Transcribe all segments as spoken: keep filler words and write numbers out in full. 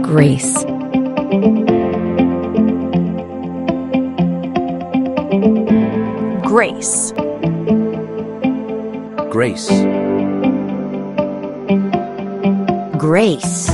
grace. Grace. Grace. Grace.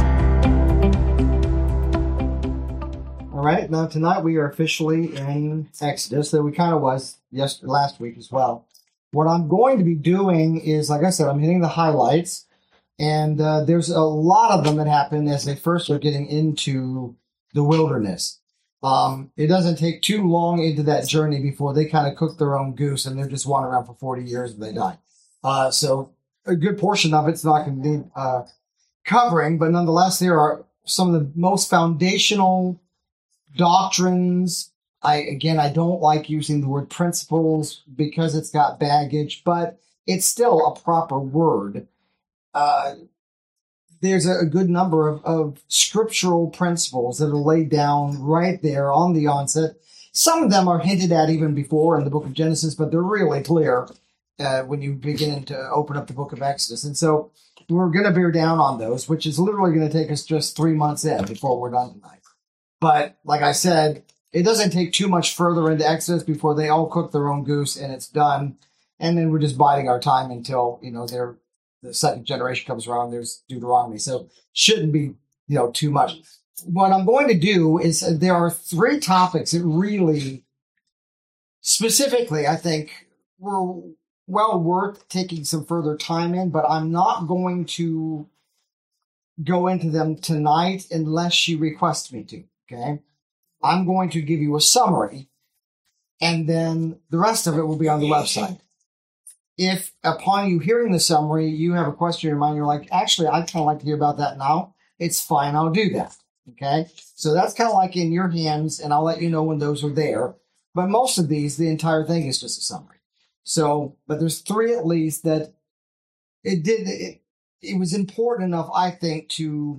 All right, now tonight we are officially in Exodus, that we kind of was yesterday, last week as well. What I'm going to be doing is, like I said, I'm hitting the highlights, and uh, there's a lot of them that happen as they first are getting into the wilderness. Um, it doesn't take too long into that journey before they kind of cook their own goose, and they're just wandering around for forty years and they die. Uh, so a good portion of it's not going to need uh, covering, but nonetheless, there are some of the most foundational doctrines. I, again, I don't like using the word principles because it's got baggage, but it's still a proper word. Uh, there's a, a good number of, of scriptural principles that are laid down right there on the onset. Some of them are hinted at even before in the book of Genesis, but they're really clear uh, when you begin to open up the book of Exodus. And so we're going to bear down on those, which is literally going to take us just three months in before we're done tonight. But like I said, it doesn't take too much further into Exodus before they all cook their own goose and it's done. And then we're just biding our time until, you know, they're, the second generation comes around. There's Deuteronomy. So shouldn't be, you know, too much. What I'm going to do is uh, there are three topics that really specifically, I think, were well worth taking some further time in, but I'm not going to go into them tonight unless you request me to. Okay. I'm going to give you a summary, and then the rest of it will be on the website. If upon you hearing the summary, you have a question in your mind, you're like, actually, I'd kind of like to hear about that now. It's fine. I'll do that. Okay. So that's kind of like in your hands, and I'll let you know when those are there. But most of these, the entire thing is just a summary. So, but there's three at least that it did, it, it was important enough, I think, to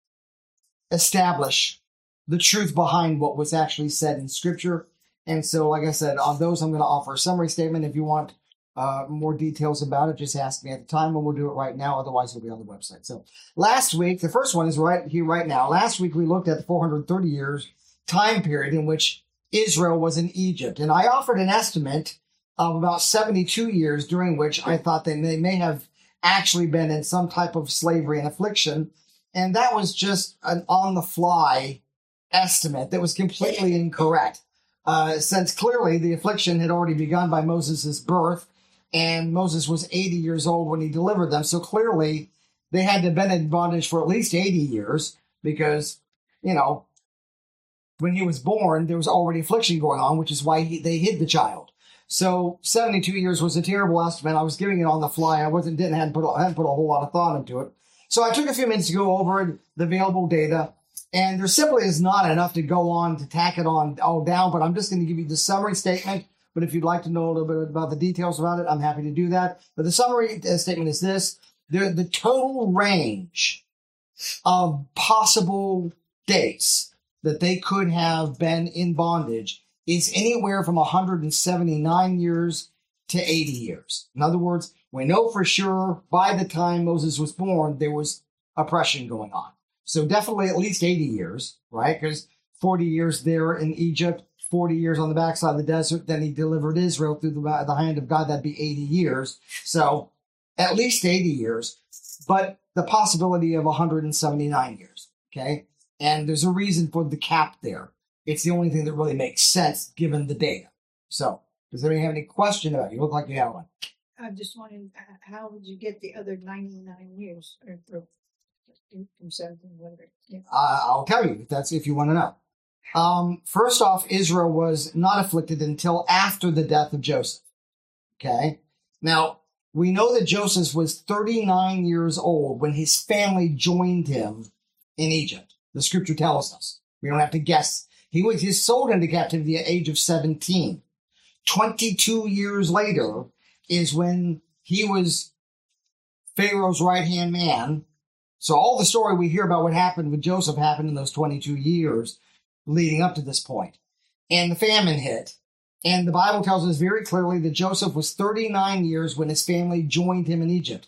establish the truth behind what was actually said in Scripture. And so, like I said, on those, I'm going to offer a summary statement. If you want uh, more details about it, just ask me at the time, and we'll do it right now. Otherwise, it'll be on the website. So last week, the first one is right here, right now. Last week, we looked at the four hundred thirty years time period in which Israel was in Egypt. And I offered an estimate of about seventy-two years during which I thought they may, may have actually been in some type of slavery and affliction. And that was just an on-the-fly estimate that was completely incorrect, uh, since clearly the affliction had already begun by Moses' birth, and Moses was eighty years old when he delivered them. So clearly they had to have been in bondage for at least eighty years because, you know, when he was born, there was already affliction going on, which is why he, they hid the child. So seventy-two years was a terrible estimate. I was giving it on the fly. I wasn't, didn't, hadn't put, hadn't put a whole lot of thought into it. So I took a few minutes to go over the available data. And there simply is not enough to go on to tack it on all down, but I'm just going to give you the summary statement. But if you'd like to know a little bit about the details about it, I'm happy to do that. But the summary statement is this. The, the total range of possible dates that they could have been in bondage is anywhere from one hundred seventy-nine years to eighty years. In other words, we know for sure by the time Moses was born, there was oppression going on. So definitely at least eighty years, right? Because forty years there in Egypt, forty years on the backside of the desert. Then he delivered Israel through the, the hand of God. That'd be eighty years. So at least eighty years, but the possibility of one hundred seventy-nine years, okay? And there's a reason for the cap there. It's the only thing that really makes sense given the data. So does anybody have any question about it? You look like you have one. I just wanted, how would you get the other ninety-nine years? Or, or from something, whatever. Yeah. Uh, I'll tell you if that's if you want to know. Um, first off, Israel was not afflicted until after the death of Joseph. Okay. Now we know that Joseph was thirty-nine years old when his family joined him in Egypt. The Scripture tells us. We don't have to guess. He was he was sold into captivity at the age of seventeen. Twenty-two years later is when he was Pharaoh's right-hand man. So all the story we hear about what happened with Joseph happened in those twenty-two years leading up to this point. And the famine hit. And the Bible tells us very clearly that Joseph was thirty-nine years when his family joined him in Egypt.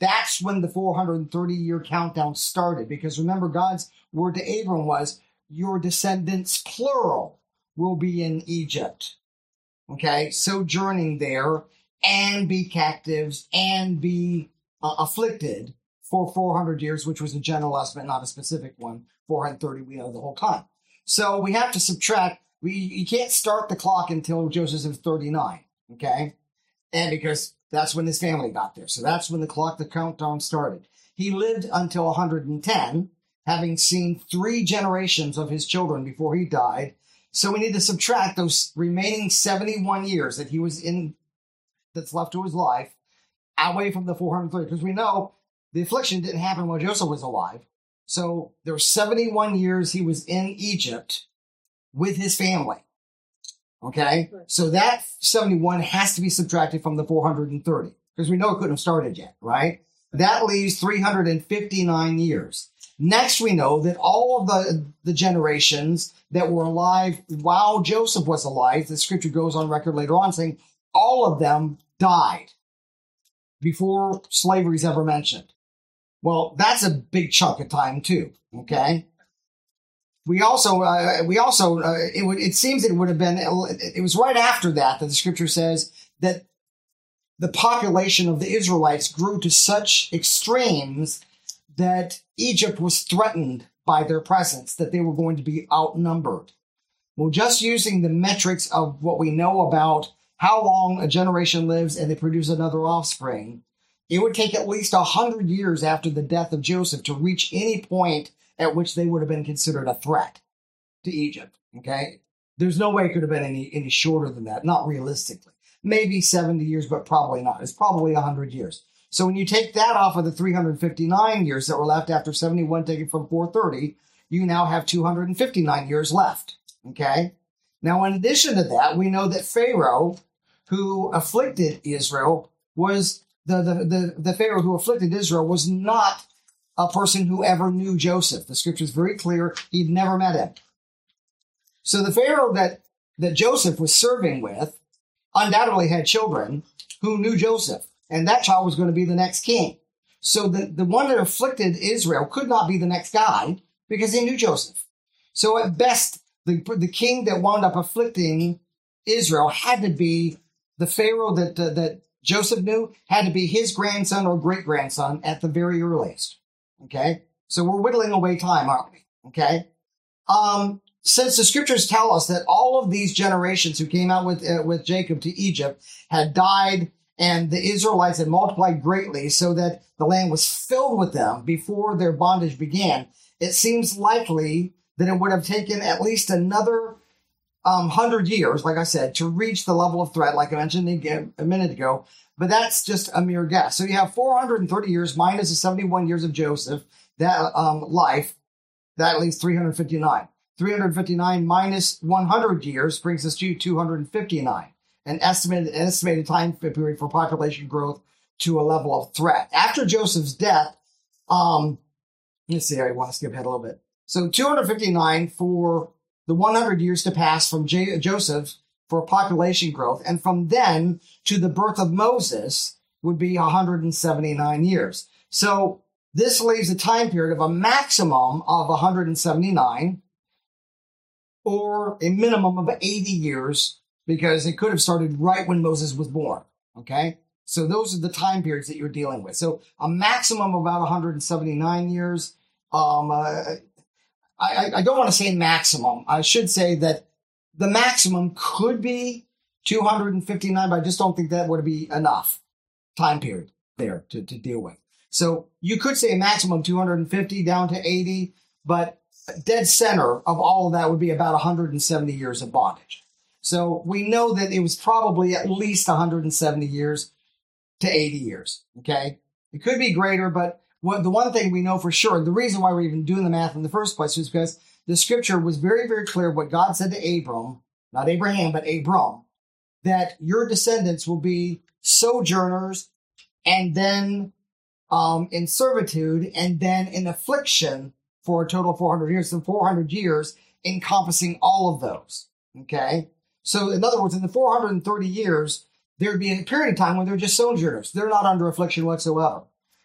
That's when the four hundred thirty year countdown started. Because remember, God's word to Abram was, your descendants, plural, will be in Egypt. Okay, sojourning there and be captives and be uh, afflicted for four hundred years, which was a general estimate, not a specific one. four hundred thirty, we know the whole time. So we have to subtract. We You can't start the clock until Joseph is thirty-nine, okay? And because that's when his family got there. So that's when the clock, the countdown started. He lived until one hundred ten, having seen three generations of his children before he died. So we need to subtract those remaining seventy-one years that he was in, that's left to his life, away from the four hundred thirty. Because we know the affliction didn't happen while Joseph was alive. So there were seventy-one years he was in Egypt with his family. Okay? So that seventy-one has to be subtracted from the four hundred thirty. Because we know it couldn't have started yet, right? That leaves three hundred fifty-nine years. Next, we know that all of the, the generations that were alive while Joseph was alive, the scripture goes on record later on saying all of them died before slavery is ever mentioned. Well, that's a big chunk of time too, okay? We also, uh, we also, uh, it would, it seems it would have been, it was right after that that the scripture says that the population of the Israelites grew to such extremes that Egypt was threatened by their presence, that they were going to be outnumbered. Well, just using the metrics of what we know about how long a generation lives and they produce another offspring, it would take at least one hundred years after the death of Joseph to reach any point at which they would have been considered a threat to Egypt, okay? There's no way it could have been any, any shorter than that, not realistically. Maybe seventy years, but probably not. It's probably one hundred years. So when you take that off of the three hundred fifty-nine years that were left after seventy-one taken from four thirty, you now have two hundred fifty-nine years left, okay? Now, in addition to that, we know that Pharaoh, who afflicted Israel, was the, the, the, the Pharaoh who afflicted Israel was not a person who ever knew Joseph. The scripture is very clear. He'd never met him. So the Pharaoh that, that Joseph was serving with undoubtedly had children who knew Joseph. And that child was going to be the next king. So the, the one that afflicted Israel could not be the next guy because he knew Joseph. So at best, the, the king that wound up afflicting Israel had to be the Pharaoh that, uh, that Joseph knew, had to be his grandson or great-grandson at the very earliest. Okay? So we're whittling away time, aren't we? Okay? Um, since the scriptures tell us that all of these generations who came out with, uh, with Jacob to Egypt had died, and the Israelites had multiplied greatly so that the land was filled with them before their bondage began, it seems likely that it would have taken at least another um, hundred years, like I said, to reach the level of threat, like I mentioned a minute ago. But that's just a mere guess. So you have four hundred thirty years minus the seventy-one years of Joseph, that um, life, that leaves three hundred fifty-nine. three hundred fifty-nine minus one hundred years brings us to two hundred fifty-nine. An estimated, an estimated time period for population growth to a level of threat. After Joseph's death, um, let's see, I want to skip ahead a little bit. So two hundred fifty-nine for the one hundred years to pass from J- Joseph for population growth, and from then to the birth of Moses would be one hundred seventy-nine years. So this leaves a time period of a maximum of one hundred seventy-nine or a minimum of eighty years, because it could have started right when Moses was born, okay? So those are the time periods that you're dealing with. So a maximum of about one hundred seventy-nine years. Um, uh, I, I don't want to say maximum. I should say that the maximum could be two hundred fifty-nine, but I just don't think that would be enough time period there to, to deal with. So you could say a maximum two hundred fifty down to eighty, but dead center of all of that would be about one hundred seventy years of bondage. So we know that it was probably at least one hundred seventy years to eighty years, okay? It could be greater, but what, the one thing we know for sure, the reason why we're even doing the math in the first place is because the scripture was very, very clear what God said to Abram, not Abraham, but Abram, that your descendants will be sojourners and then um, in servitude and then in affliction for a total of four hundred years, so four hundred years encompassing all of those, okay? So in other words, in the four hundred thirty years, there'd be a period of time when they're just sojourners. They're not under affliction whatsoever.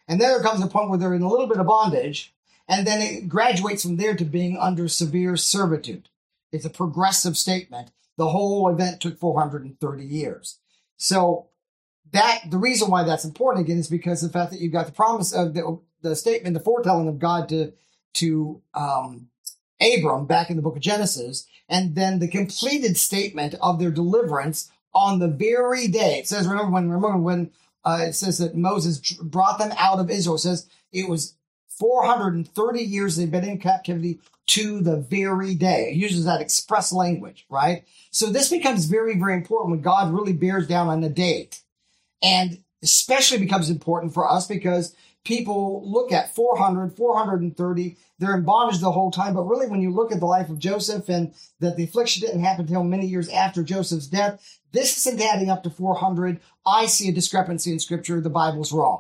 And then there comes a point where they're in a little bit of bondage, and then it graduates from there to being under severe servitude. It's a progressive statement. The whole event took four hundred thirty years. So that the reason why that's important again is because of the fact that you've got the promise of the, the statement, the foretelling of God to to um, Abram back in the book of Genesis, and then the completed statement of their deliverance on the very day. It says, remember when remember when uh, it says that Moses brought them out of Israel. It says it was four hundred thirty years they've been in captivity to the very day. It uses that express language, right? So this becomes very, very important when God really bears down on the date. And especially becomes important for us because people look at four hundred, four hundred thirty, they're in bondage the whole time. But really, when you look at the life of Joseph and that the affliction didn't happen until many years after Joseph's death, this isn't adding up to four hundred. I see a discrepancy in Scripture. The Bible's wrong.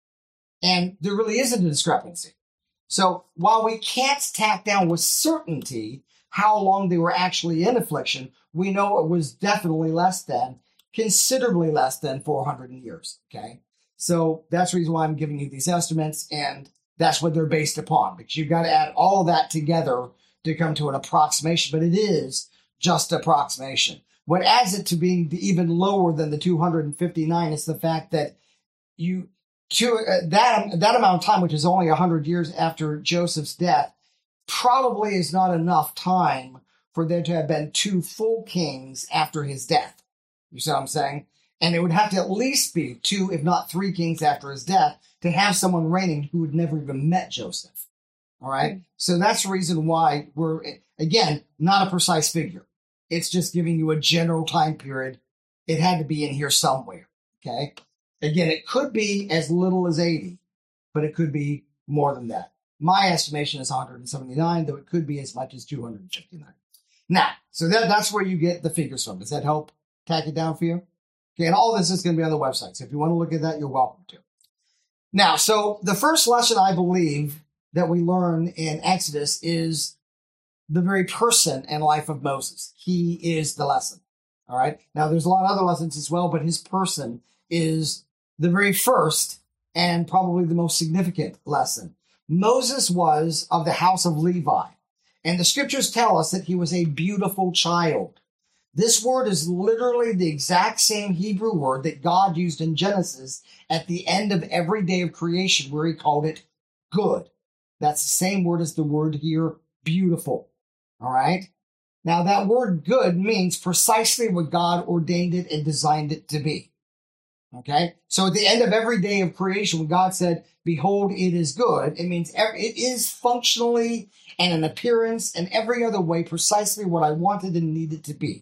And there really isn't a discrepancy. So while we can't tack down with certainty how long they were actually in affliction, we know it was definitely less than, considerably less than four hundred years, okay? So that's the reason why I'm giving you these estimates, and that's what they're based upon, because you've got to add all of that together to come to an approximation, but it is just approximation. What adds it to being even lower than the two hundred fifty-nine is the fact that you... To uh, that that amount of time, which is only one hundred years after Joseph's death, probably is not enough time for there to have been two full kings after his death. You see what I'm saying? And it would have to at least be two, if not three kings after his death to have someone reigning who had never even met Joseph. All right? Mm-hmm. So that's the reason why we're, again, not a precise figure. It's just giving you a general time period. It had to be in here somewhere. Okay? Again, it could be as little as eighty, but it could be more than that. My estimation is one hundred seventy-nine, though it could be as much as two hundred fifty-nine. Now, so that, that's where you get the figures from. Does that help tack it down for you? Okay, and all this is going to be on the website, so if you want to look at that, you're welcome to. Now, so the first lesson I believe that we learn in Exodus is the very person and life of Moses. He is the lesson, all right? Now, there's a lot of other lessons as well, but his person is the very first and probably the most significant lesson. Moses was of the house of Levi, and the scriptures tell us that he was a beautiful child. This word is literally the exact same Hebrew word that God used in Genesis at the end of every day of creation, where he called it good. That's the same word as the word here, beautiful. All right? Now, that word good means precisely what God ordained it and designed it to be. Okay, so at the end of every day of creation, when God said, behold, it is good, it means it is functionally and in appearance and every other way precisely what I wanted and needed to be.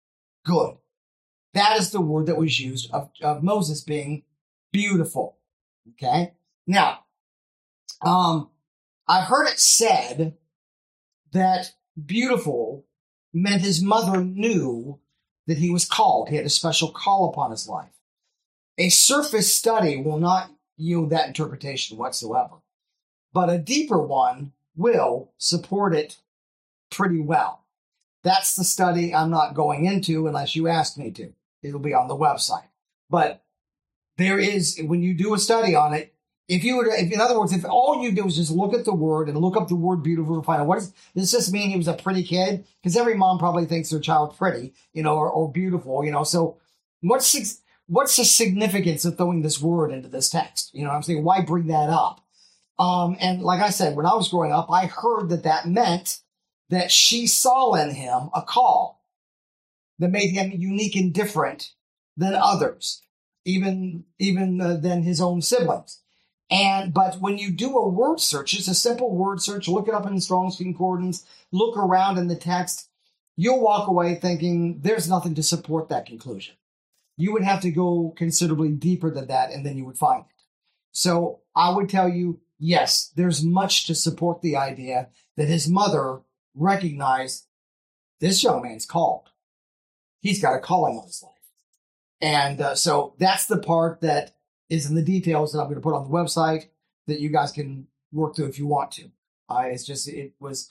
Good. That is the word that was used of, of Moses being beautiful. Okay, now, um, I've heard it said that beautiful meant his mother knew that he was called. He had a special call upon his life. A surface study will not yield that interpretation whatsoever, but a deeper one will support it pretty well. That's the study I'm not going into unless you ask me to. It'll be on the website. But there is, when you do a study on it, if you were to, if, in other words, if all you do is just look at the word and look up the word beautiful and find out, what does does this mean he was a pretty kid? Because every mom probably thinks their child pretty, you know, or, or beautiful, you know. So what's What's the significance of throwing this word into this text? You know what I'm saying? Why bring that up? Um, and like I said, when I was growing up, I heard that that meant that she saw in him a call that made him unique and different than others, even, even uh, than his own siblings. And, but when you do a word search, it's a simple word search, look it up in the Strong's Concordance, look around in the text, you'll walk away thinking there's nothing to support that conclusion. You would have to go considerably deeper than that, and then you would find it. So I would tell you, yes, there's much to support the idea that his mother recognized this young man's called. He's got a calling on his life. And uh, so that's the part that is in the details that I'm going to put on the website that you guys can work through if you want to. Uh, it's just, it was...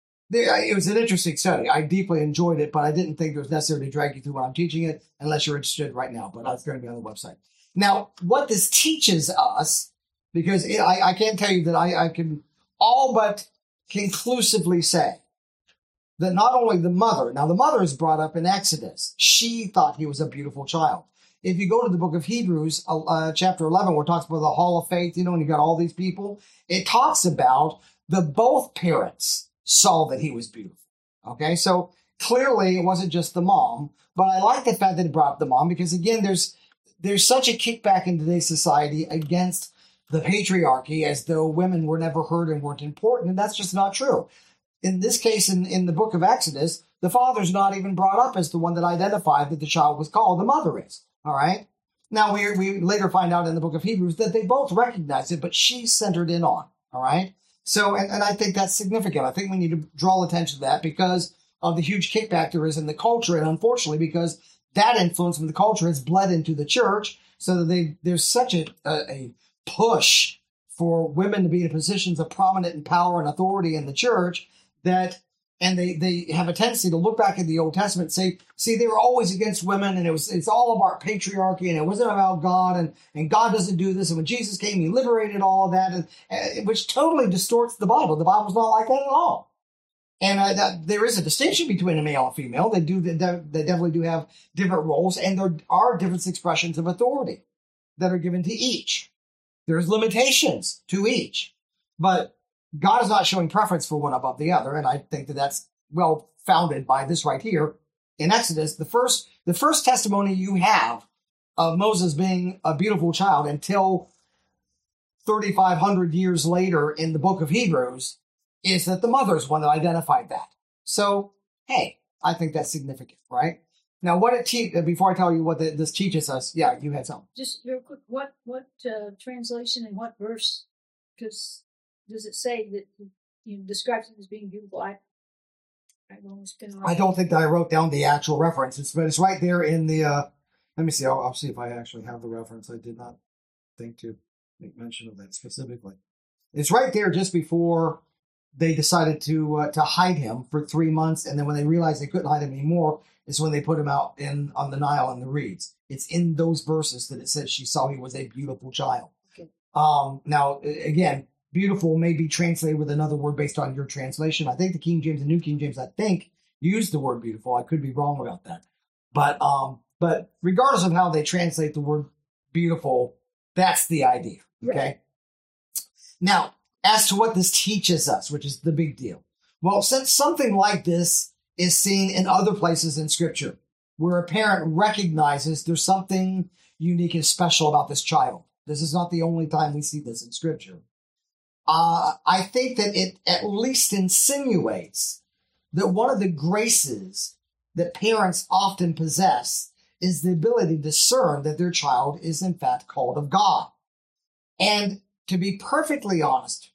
It was an interesting study. I deeply enjoyed it, but I didn't think it was necessary to drag you through when I'm teaching it, unless you're interested right now, but that's going to be on the website. Now, what this teaches us because it, I, I can't tell you that I, I can all but conclusively say that not only the mother, now the mother is brought up in Exodus. She thought he was a beautiful child. If you go to the book of Hebrews, uh, chapter eleven, where it talks about the hall of faith, you know, and you got all these people, it talks about the both parents saw that he was beautiful. Okay, so clearly it wasn't just the mom, but I like the fact that it brought up the mom because, again, there's there's such a kickback in today's society against the patriarchy as though women were never heard and weren't important, and that's just not true. In this case, in, in the book of Exodus, the father's not even brought up as the one that identified that the child was called. The mother is. All right. Now, we we later find out in the book of Hebrews that they both recognize it, but she's centered in on. All right. So, and, and I think that's significant. I think we need to draw attention to that because of the huge kickback there is in the culture. And unfortunately, because that influence from the culture has bled into the church so that they, there's such a, a, a push for women to be in positions of prominent and power and authority in the church that, and they, they have a tendency to look back at the Old Testament and say, see, they were always against women and it was, it's all about patriarchy and it wasn't about God and, and God doesn't do this. And when Jesus came, he liberated all of that, and, and which totally distorts the Bible. The Bible's not like that at all. And uh, that, there is a distinction between a male and female. They do, they, they definitely do have different roles, and there are different expressions of authority that are given to each. There's limitations to each, but God is not showing preference for one above the other, and I think that that's well founded by this right here in Exodus. The first, the first testimony you have of Moses being a beautiful child until thirty-five hundred years later in the book of Hebrews is that the mother's one that identified that. So, hey, I think that's significant, right? Now, what it te- before I tell you what the, this teaches us, yeah, you had something. Just real quick, what what uh, translation and what verse? Because does it say that you know, describes him as being beautiful? I, I've almost been I don't think that I wrote down the actual reference, it's, but it's right there in the. Uh, let me see. I'll, I'll see if I actually have the reference. I did not think to make mention of that specifically. It's right there just before they decided to uh, to hide him for three months, and then when they realized they couldn't hide him anymore, is when they put him out in on the Nile in the reeds. It's in those verses that it says she saw he was a beautiful child. Okay. Um, now, again, beautiful may be translated with another word based on your translation. I think the King James and New King James, I think, use the word beautiful. I could be wrong about that. But um, but regardless of how they translate the word beautiful, that's the idea. Okay. Right. Now, as to what this teaches us, which is the big deal. Well, since something like this is seen in other places in Scripture, where a parent recognizes there's something unique and special about this child. This is not the only time we see this in Scripture. Uh, I think that it at least insinuates that one of the graces that parents often possess is the ability to discern that their child is in fact called of God. And to be perfectly honest,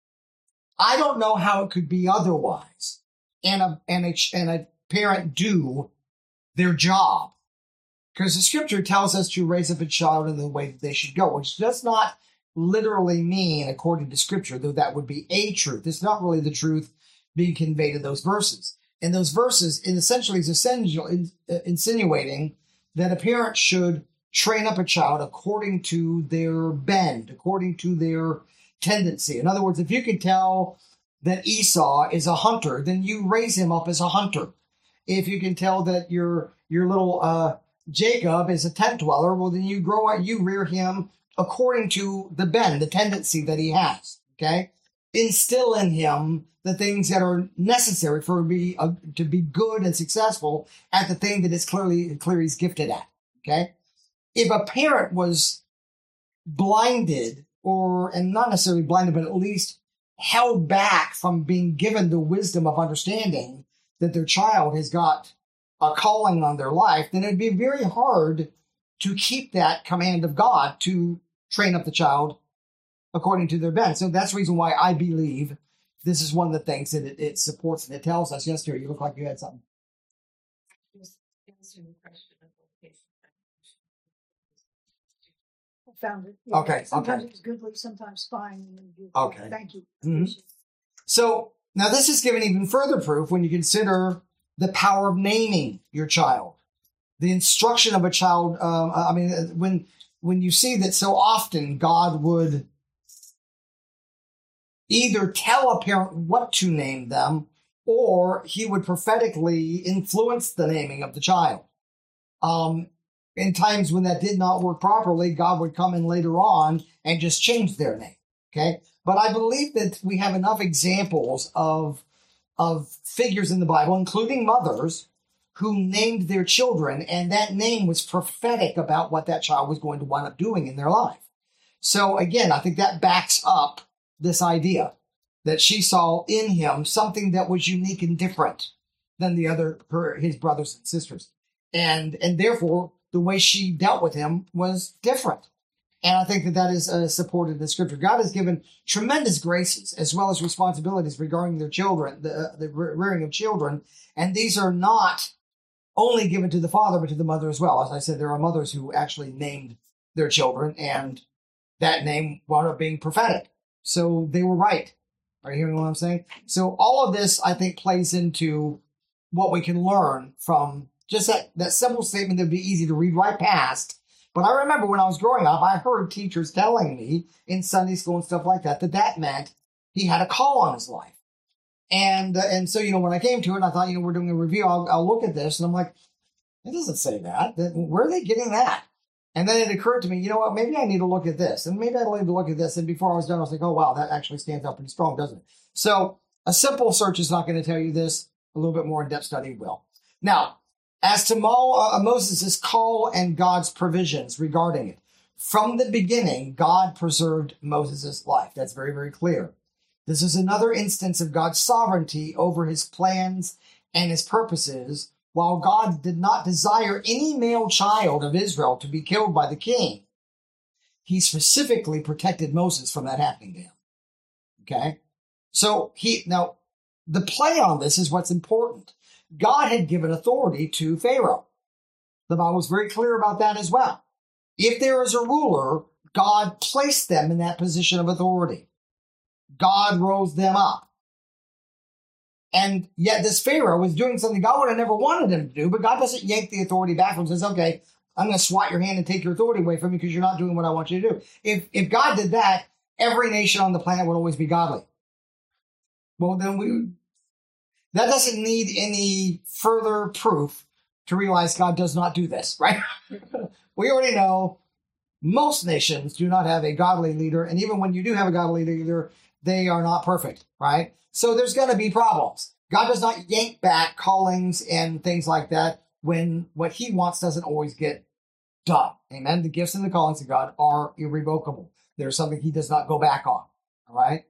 I don't know how it could be otherwise. And a, and a, and a parent do their job. Because the Scripture tells us to raise up a child in the way that they should go, which does not literally mean, according to Scripture, though that would be a truth. It's not really the truth being conveyed in those verses. And those verses, it essentially is essentially insinuating that a parent should train up a child according to their bend, according to their tendency. In other words, if you can tell that Esau is a hunter, then you raise him up as a hunter. If you can tell that your your little uh, Jacob is a tent dweller, well, then you grow up, you rear him according to the bend, the tendency that he has. Okay, instill in him the things that are necessary for be uh, to be good and successful at the thing that is clearly clear he's gifted at. Okay, if a parent was blinded, or and not necessarily blinded, but at least held back from being given the wisdom of understanding that their child has got a calling on their life, then it'd be very hard to keep that command of God to train up the child according to their bent. So that's the reason why I believe this is one of the things that it, it supports and it tells us. Yes, dear, you look like you had something. Found it. Yeah. Okay. Sometimes okay. it's goodly, sometimes fine. Okay. Thank you. Mm-hmm. So now this is given even further proof when you consider the power of naming your child, the instruction of a child. Um, I mean, when when you see that so often God would either tell a parent what to name them, or he would prophetically influence the naming of the child. Um, in times when that did not work properly, God would come in later on and just change their name. Okay. But I believe that we have enough examples of, of figures in the Bible, including mothers, who named their children, and that name was prophetic about what that child was going to wind up doing in their life. So again, I think that backs up this idea that she saw in him something that was unique and different than the other, her, his brothers and sisters. And, and therefore, the way she dealt with him was different. And I think that that is uh, supported in the scripture. God has given tremendous graces as well as responsibilities regarding their children, the, uh, the rearing of children. And these are not only given to the father, but to the mother as well. As I said, there are mothers who actually named their children, and that name wound up being prophetic. So they were right. Are you hearing what I'm saying? So all of this, I think, plays into what we can learn from just that, that simple statement that would be easy to read right past. But I remember when I was growing up, I heard teachers telling me in Sunday school and stuff like that, that that meant he had a call on his life. And uh, and so, you know, when I came to it, I thought, you know, we're doing a review. I'll, I'll look at this. And I'm like, it doesn't say that. that. Where are they getting that? And then it occurred to me, you know what, maybe I need to look at this. And maybe I need to look at this. And before I was done, I was like, oh, wow, that actually stands out pretty strong, doesn't it? So a simple search is not going to tell you this. A little bit more in-depth study will. Now, as to Mo, uh, Moses' call and God's provisions regarding it, from the beginning, God preserved Moses' life. That's very, very clear. This is another instance of God's sovereignty over his plans and his purposes. While God did not desire any male child of Israel to be killed by the king, he specifically protected Moses from that happening to him. Okay? So he, now, the play on this is what's important. God had given authority to Pharaoh. The Bible is very clear about that as well. If there is a ruler, God placed them in that position of authority. God rose them up. And yet this Pharaoh was doing something God would have never wanted him to do, but God doesn't yank the authority back from him and says, okay, I'm going to swat your hand and take your authority away from you because you're not doing what I want you to do. If, if God did that, every nation on the planet would always be godly. Well, then we, that doesn't need any further proof to realize God does not do this, right? We already know most nations do not have a godly leader. And even when you do have a godly leader, they are not perfect, right? So there's going to be problems. God does not yank back callings and things like that when what he wants doesn't always get done. Amen. The gifts and the callings of God are irrevocable. There's something he does not go back on. All right.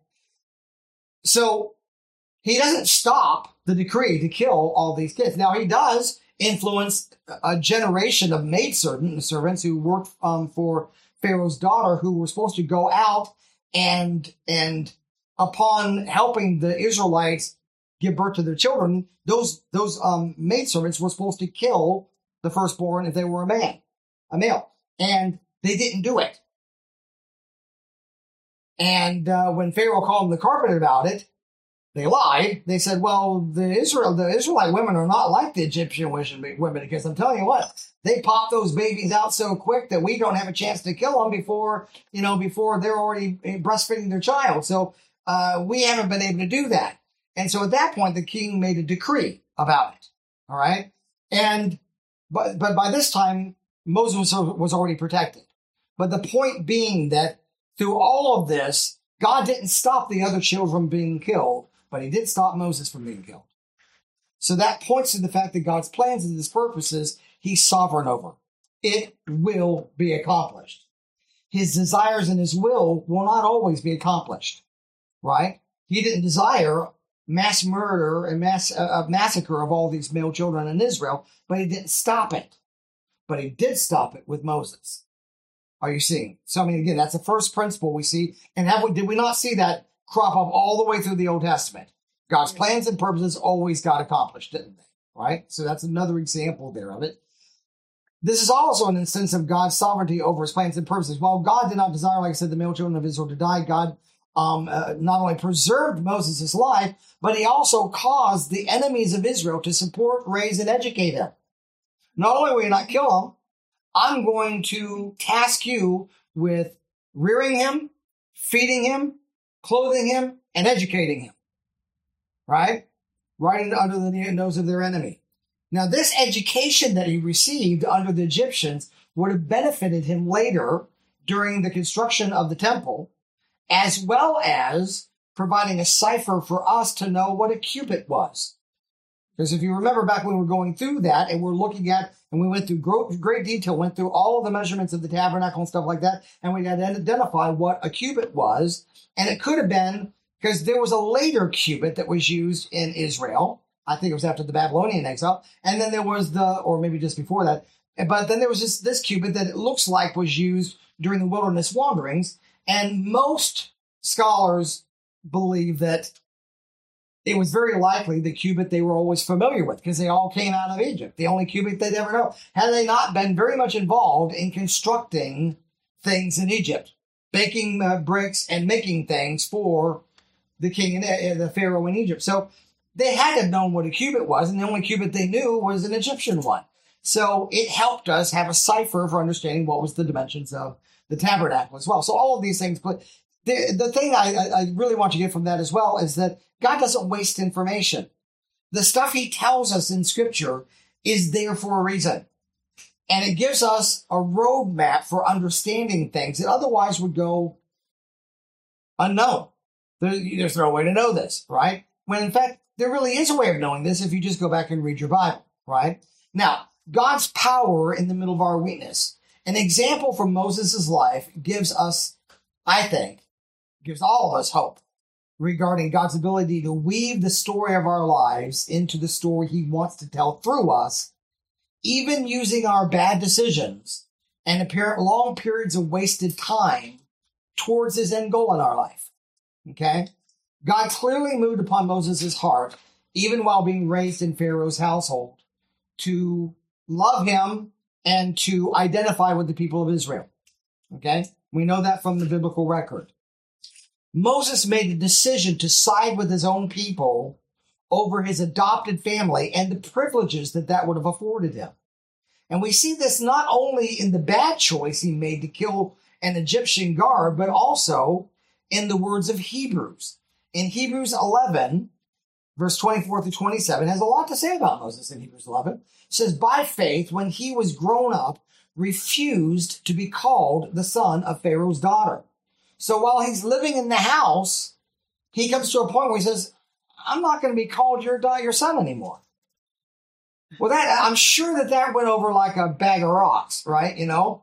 So he doesn't stop the decree to kill all these kids. Now he does influence a generation of maidservants who worked um, for Pharaoh's daughter, who were supposed to go out and, and upon helping the Israelites give birth to their children, those, those um, maidservants were supposed to kill the firstborn if they were a man, a male. And they didn't do it. And uh, when Pharaoh called them the carpet about it, they lied. They said, well, the Israel, the Israelite women are not like the Egyptian women, because I'm telling you what, they pop those babies out so quick that we don't have a chance to kill them before, you know, before they're already breastfeeding their child. So uh, we haven't been able to do that. And so at that point, the king made a decree about it. All right. And, but, but by this time, Moses was already protected. But the point being that through all of this, God didn't stop the other children from being killed, but he did stop Moses from being killed. So that points to the fact that God's plans and his purposes, he's sovereign over. It will be accomplished. His desires and his will will not always be accomplished, right? He didn't desire mass murder and mass uh, massacre of all these male children in Israel, but he didn't stop it. But he did stop it with Moses. Are you seeing? So, I mean, again, that's the first principle we see. And have we, did we not see that crop up all the way through the Old Testament? God's plans and purposes always got accomplished, didn't they? Right? So that's another example there of it. This is also an instance of God's sovereignty over his plans and purposes. While God did not desire, like I said, the male children of Israel to die, God um, uh, not only preserved Moses' life, but he also caused the enemies of Israel to support, raise, and educate him. Not only will you not kill him, I'm going to task you with rearing him, feeding him, clothing him, and educating him. Right? Right under the nose of their enemy. Now, this education that he received under the Egyptians would have benefited him later during the construction of the temple, as well as providing a cipher for us to know what a cubit was. Because if you remember back when we were going through that and we're looking at, and we went through great, great detail, went through all of the measurements of the tabernacle and stuff like that, and we had to identify what a cubit was. And it could have been, because there was a later cubit that was used in Israel. I think it was after the Babylonian exile. And then there was the, or maybe just before that, but then there was this, this cubit that it looks like was used during the wilderness wanderings. And most scholars believe that it was very likely the cubit they were always familiar with because they all came out of Egypt, the only cubit they'd ever known. Had they not been very much involved in constructing things in Egypt, baking uh, bricks and making things for the king and uh, the pharaoh in Egypt. So they had to have known what a cubit was, and the only cubit they knew was an Egyptian one. So it helped us have a cipher for understanding what was the dimensions of the tabernacle as well. So all of these things, but the, the thing I, I really want you to get from that as well is that God doesn't waste information. The stuff he tells us in Scripture is there for a reason. And it gives us a roadmap for understanding things that otherwise would go unknown. There, there's no way to know this, right? When in fact, there really is a way of knowing this if you just go back and read your Bible, right? Now, God's power in the middle of our weakness. An example from Moses' life gives us, I think, gives all of us hope regarding God's ability to weave the story of our lives into the story he wants to tell through us, even using our bad decisions and apparent long periods of wasted time towards his end goal in our life. Okay? God clearly moved upon Moses' heart, even while being raised in Pharaoh's household, to love him and to identify with the people of Israel. Okay? We know that from the biblical record. Moses made a decision to side with his own people over his adopted family and the privileges that that would have afforded him. And we see this not only in the bad choice he made to kill an Egyptian guard, but also in the words of Hebrews. In Hebrews eleven, verse twenty-four through twenty-seven, has a lot to say about Moses in Hebrews eleven. It says, by faith, when he was grown up, refused to be called the son of Pharaoh's daughter. So while he's living in the house, he comes to a point where he says, I'm not going to be called your, your son anymore. Well, that I'm sure that that went over like a bag of rocks, right? You know,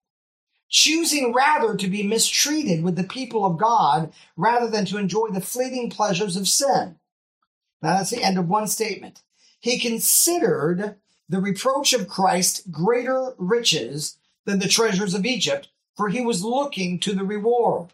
choosing rather to be mistreated with the people of God rather than to enjoy the fleeting pleasures of sin. Now, that's the end of one statement. He considered the reproach of Christ greater riches than the treasures of Egypt, for he was looking to the reward.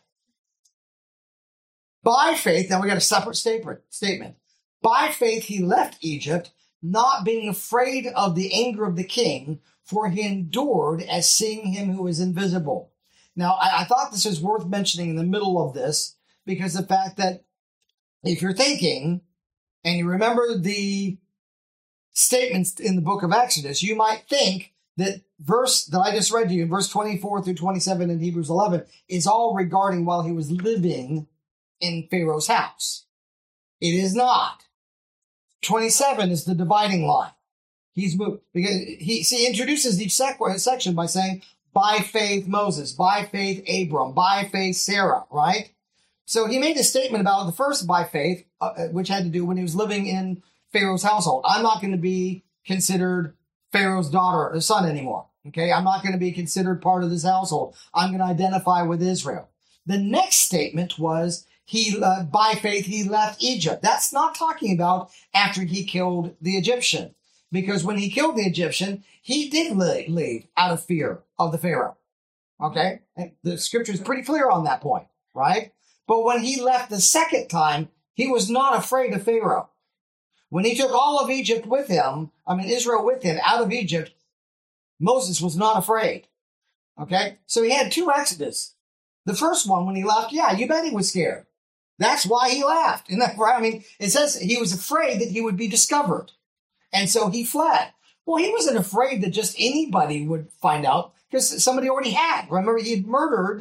By faith, now we got a separate statement. By faith, he left Egypt, not being afraid of the anger of the king, for he endured as seeing him who is invisible. Now, I, I thought this was worth mentioning in the middle of this, because the fact that if you're thinking, and you remember the statements in the book of Exodus, you might think that verse that I just read to you, verse twenty-four through twenty-seven in Hebrews eleven, is all regarding while he was living in Pharaoh's house. It is not. twenty-seven is the dividing line. He's moved because he see introduces each section by saying, by faith Moses, by faith Abram, by faith Sarah, right? So he made a statement about the first by faith, uh, which had to do when he was living in Pharaoh's household. I'm not going to be considered Pharaoh's daughter or son anymore. Okay, I'm not going to be considered part of this household. I'm going to identify with Israel. The next statement was, he uh, by faith he left Egypt. That's not talking about after he killed the Egyptian. Because when he killed the Egyptian, he did leave out of fear of the Pharaoh. Okay? And the scripture is pretty clear on that point, right? But when he left the second time, he was not afraid of Pharaoh. When he took all of Egypt with him, I mean Israel with him out of Egypt, Moses was not afraid. Okay? So he had two exodus. The first one, when he left, yeah, you bet he was scared. That's why he left. Isn't that right? I mean, it says he was afraid that he would be discovered. And so he fled. Well, he wasn't afraid that just anybody would find out because somebody already had. Remember, he had murdered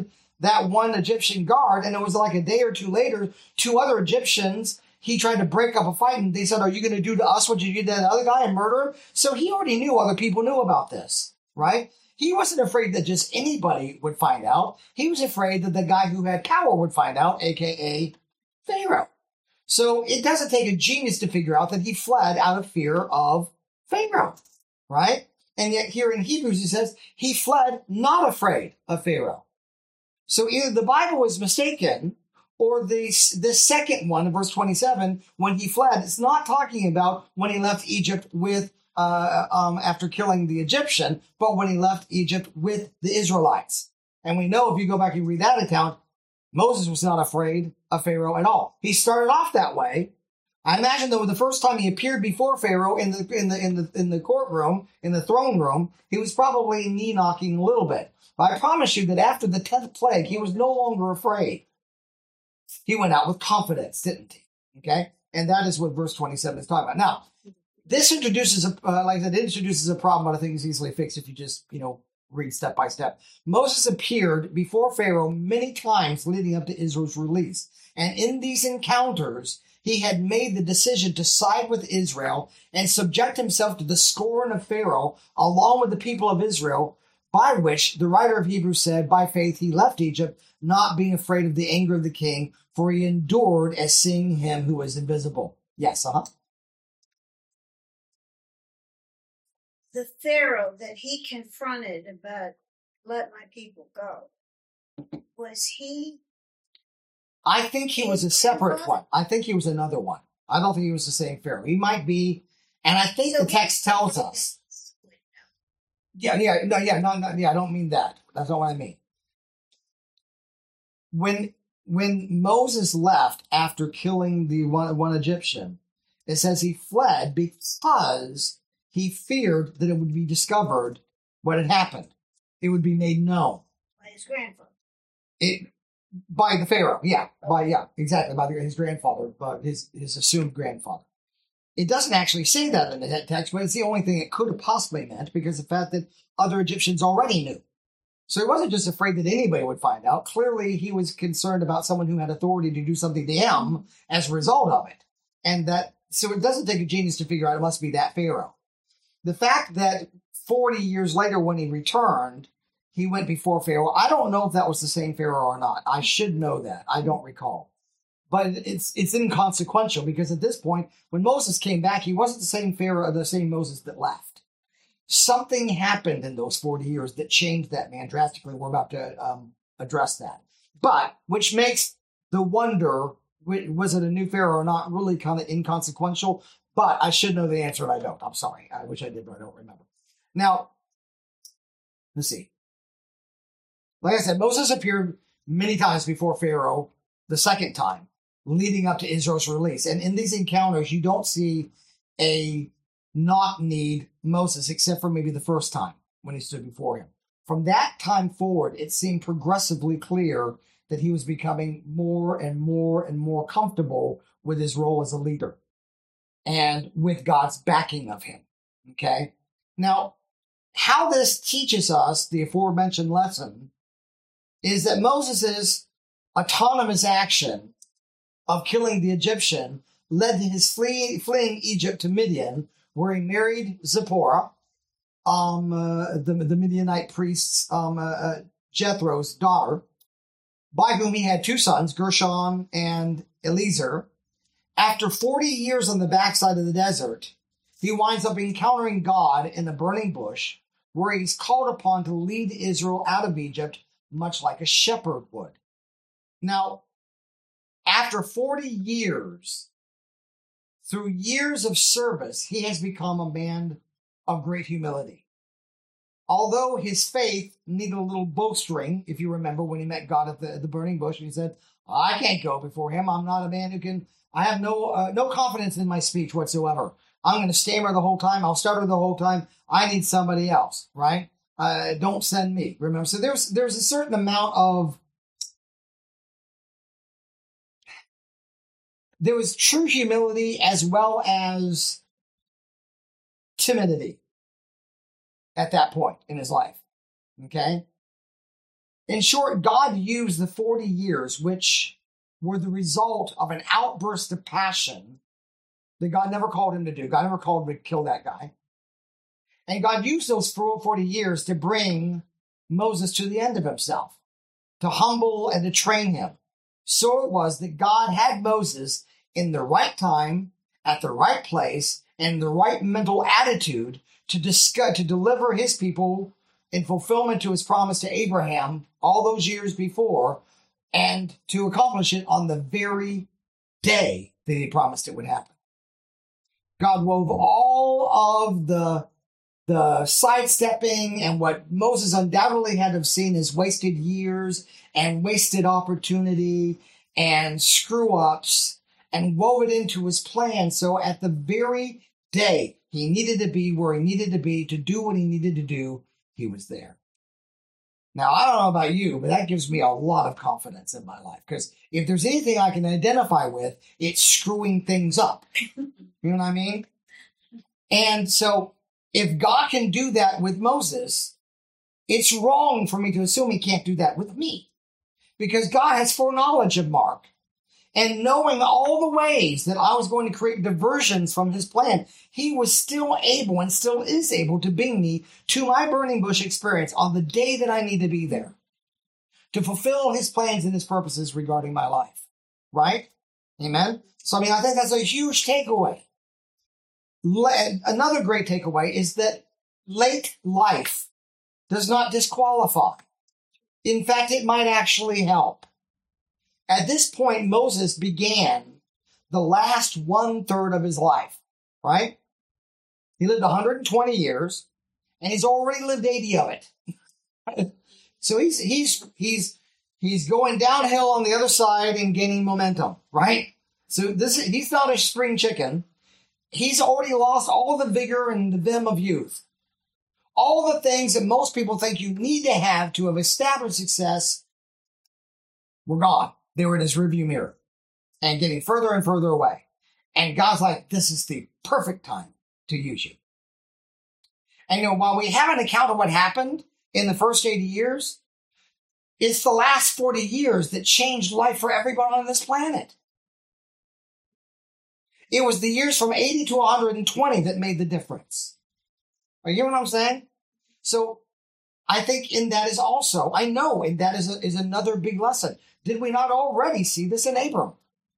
that one Egyptian guard, and it was like a day or two later, two other Egyptians, he tried to break up a fight, and they said, are you going to do to us what you did to the other guy and murder him? So he already knew other people knew about this, right? He wasn't afraid that just anybody would find out. He was afraid that the guy who had power would find out, a k a. Pharaoh. So it doesn't take a genius to figure out that he fled out of fear of Pharaoh, right? And yet here in Hebrews, he says he fled not afraid of Pharaoh. So either the Bible was mistaken, or the, the second one, in verse twenty-seven, when he fled, it's not talking about when he left Egypt with uh, um, after killing the Egyptian, but when he left Egypt with the Israelites. And we know if you go back and read that account, Moses was not afraid of Pharaoh at all. He started off that way. I imagine though the first time he appeared before Pharaoh in the in the in the in the courtroom, in the throne room, he was probably knee knocking a little bit. But I promise you that after the tenth plague, he was no longer afraid. He went out with confidence, didn't he? Okay, and that is what verse twenty-seven is talking about. Now, this introduces a uh, like I said, it introduces a problem, but I think it's easily fixed if you just you know read step by step. Moses appeared before Pharaoh many times leading up to Israel's release, and in these encounters, he had made the decision to side with Israel and subject himself to the scorn of Pharaoh along with the people of Israel, by which the writer of Hebrews said, by faith he left Egypt, not being afraid of the anger of the king, for he endured as seeing him who was invisible. Yes, uh-huh. The Pharaoh that he confronted about let my people go, was he? I think he was a separate one. I think he was another one. I don't think he was the same Pharaoh. He might be, and I think So the text tells us. Yeah, yeah, no, yeah, no, no, yeah. I don't mean that. That's not what I mean. When when Moses left after killing the one, one Egyptian, it says he fled because he feared that it would be discovered what had happened. It would be made known. By his grandfather. It by the Pharaoh, yeah, by yeah, exactly, by the, his grandfather, but his his assumed grandfather. It doesn't actually say that in the text, but it's the only thing it could have possibly meant because of the fact that other Egyptians already knew. So he wasn't just afraid that anybody would find out. Clearly, he was concerned about someone who had authority to do something to him as a result of it. And that, so it doesn't take a genius to figure out it must be that Pharaoh. The fact that forty years later when he returned, he went before Pharaoh, I don't know if that was the same Pharaoh or not. I should know that. I don't recall. But it's it's inconsequential because at this point, when Moses came back, he wasn't the same Pharaoh or the same Moses that left. Something happened in those forty years that changed that man drastically. We're about to um, address that. But, which makes the wonder, was it a new Pharaoh or not, really kind of inconsequential. But I should know the answer and I don't. I'm sorry. I wish I did, but I don't remember. Now, let's see. Like I said, Moses appeared many times before Pharaoh the second time, leading up to Israel's release. And in these encounters, you don't see a not need Moses, except for maybe the first time when he stood before him. From that time forward, it seemed progressively clear that he was becoming more and more and more comfortable with his role as a leader and with God's backing of him. Okay? Now, how this teaches us the aforementioned lesson is that Moses' autonomous action of killing the Egyptian led to his flee, fleeing Egypt to Midian, where he married Zipporah, um, uh, the, the Midianite priest's um, uh, uh, Jethro's daughter, by whom he had two sons, Gershom and Eliezer. After forty years on the backside of the desert, he winds up encountering God in a burning bush, where he's called upon to lead Israel out of Egypt, much like a shepherd would. Now, after forty years, through years of service, he has become a man of great humility. Although his faith needed a little bowstring, if you remember when he met God at the, the burning bush, and he said, I can't go before him. I'm not a man who can, I have no uh, no confidence in my speech whatsoever. I'm going to stammer the whole time. I'll stutter the whole time. I need somebody else, right? Uh, don't send me. Remember, so there's there's a certain amount of, there was true humility as well as timidity at that point in his life. Okay? In short, God used the forty years, which were the result of an outburst of passion that God never called him to do. God never called him to kill that guy. And God used those forty years to bring Moses to the end of himself, to humble and to train him. So it was that God had Moses in the right time, at the right place, and the right mental attitude to discuss, to deliver his people in fulfillment to his promise to Abraham all those years before, and to accomplish it on the very day that he promised it would happen. God wove all of the, the sidestepping and what Moses undoubtedly had to have seen as wasted years and wasted opportunity and screw-ups, and wove it into his plan. So at the very day he needed to be where he needed to be to do what he needed to do, he was there. Now, I don't know about you, but that gives me a lot of confidence in my life, because if there's anything I can identify with, it's screwing things up. You know what I mean? And so if God can do that with Moses, it's wrong for me to assume he can't do that with me, because God has foreknowledge of Mark. And knowing all the ways that I was going to create diversions from his plan, he was still able and still is able to bring me to my burning bush experience on the day that I need to be there to fulfill his plans and his purposes regarding my life. Right? Amen? So, I mean, I think that's a huge takeaway. Le- Another great takeaway is that late life does not disqualify. In fact, it might actually help. At this point, Moses began the last one-third of his life, right? He lived one hundred twenty years, and he's already lived eighty of it. So he's he's he's he's going downhill on the other side and gaining momentum, right? So this is, he's not a spring chicken. He's already lost all the vigor and the vim of youth. All the things that most people think you need to have to have established success were gone. They were in his rearview mirror and getting further and further away. And God's like, this is the perfect time to use you. And you know, while we have an account of what happened in the first eighty years, it's the last forty years that changed life for everyone on this planet. It was the years from eighty to one hundred twenty that made the difference. Are you hearing what I'm saying? So I think in that is also, I know, and that is, a, is another big lesson. Did we not already see this in Abram?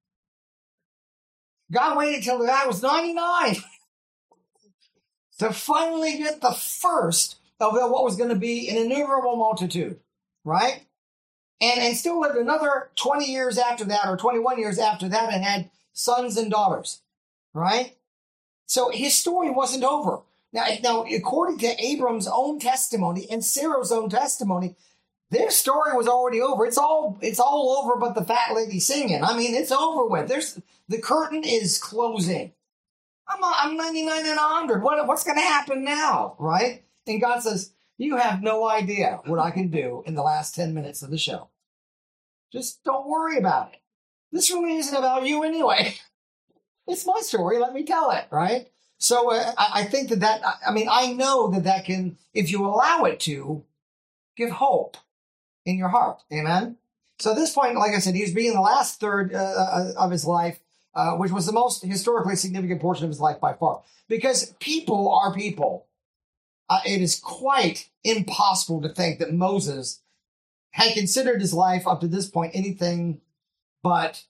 God waited till the guy was ninety-nine to finally get the first of what was going to be an innumerable multitude, right? And, and still lived another twenty years after that, or twenty-one years after that, and had sons and daughters, right? So his story wasn't over. Now, now, according to Abram's own testimony and Sarah's own testimony, their story was already over. It's all it's all over but the fat lady singing. I mean, it's over with. There's the curtain is closing. I'm I'm ninety-nine and one hundred. What, what's going to happen now, right? And God says, you have no idea what I can do in the last ten minutes of the show. Just don't worry about it. This really isn't about you anyway. It's my story. Let me tell it, right? So uh, I, I think that that, I mean, I know that that can, if you allow it to, give hope in your heart. Amen? So at this point, like I said, he was being the last third uh, of his life, uh, which was the most historically significant portion of his life by far. Because people are people. Uh, it is quite impossible to think that Moses had considered his life up to this point anything but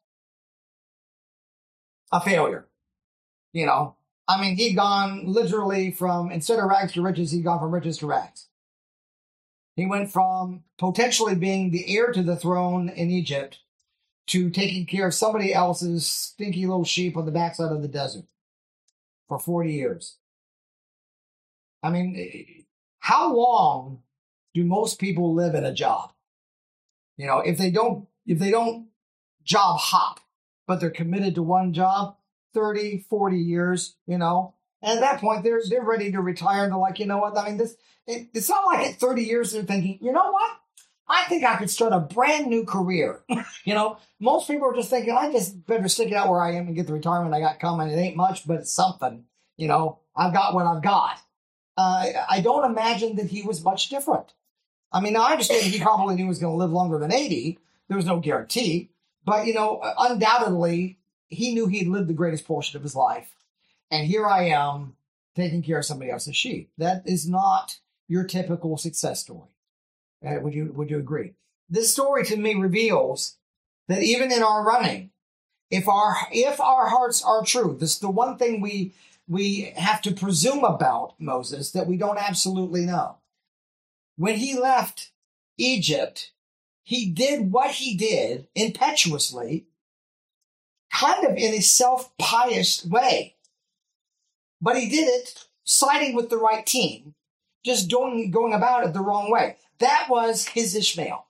a failure. You know, I mean, he'd gone literally from, instead of rags to riches, he'd gone from riches to rags. He went from potentially being the heir to the throne in Egypt to taking care of somebody else's stinky little sheep on the backside of the desert for forty years. I mean, how long do most people live in a job? You know, if they don't, if they don't job hop, but they're committed to one job, thirty, forty years, you know, and at that point they're, they're ready to retire. And they're like, you know what? I mean, this, it, it's not like at thirty years they're thinking, you know what? I think I could start a brand new career. You know, most people are just thinking, I just better stick it out where I am and get the retirement I got coming. It ain't much, but it's something. You know, I've got what I've got. Uh, I don't imagine that he was much different. I mean, I understand he probably knew he was going to live longer than eighty. There was no guarantee. But, you know, undoubtedly, he knew he'd lived the greatest portion of his life. And here I am taking care of somebody else's sheep. That is not your typical success story. Uh, would you would you agree? This story to me reveals that even in our running, if our if our hearts are true, this is the one thing we we have to presume about Moses that we don't absolutely know. When he left Egypt, he did what he did impetuously, kind of in a self-pious way. But he did it siding with the right team, just doing, going about it the wrong way. That was his Ishmael.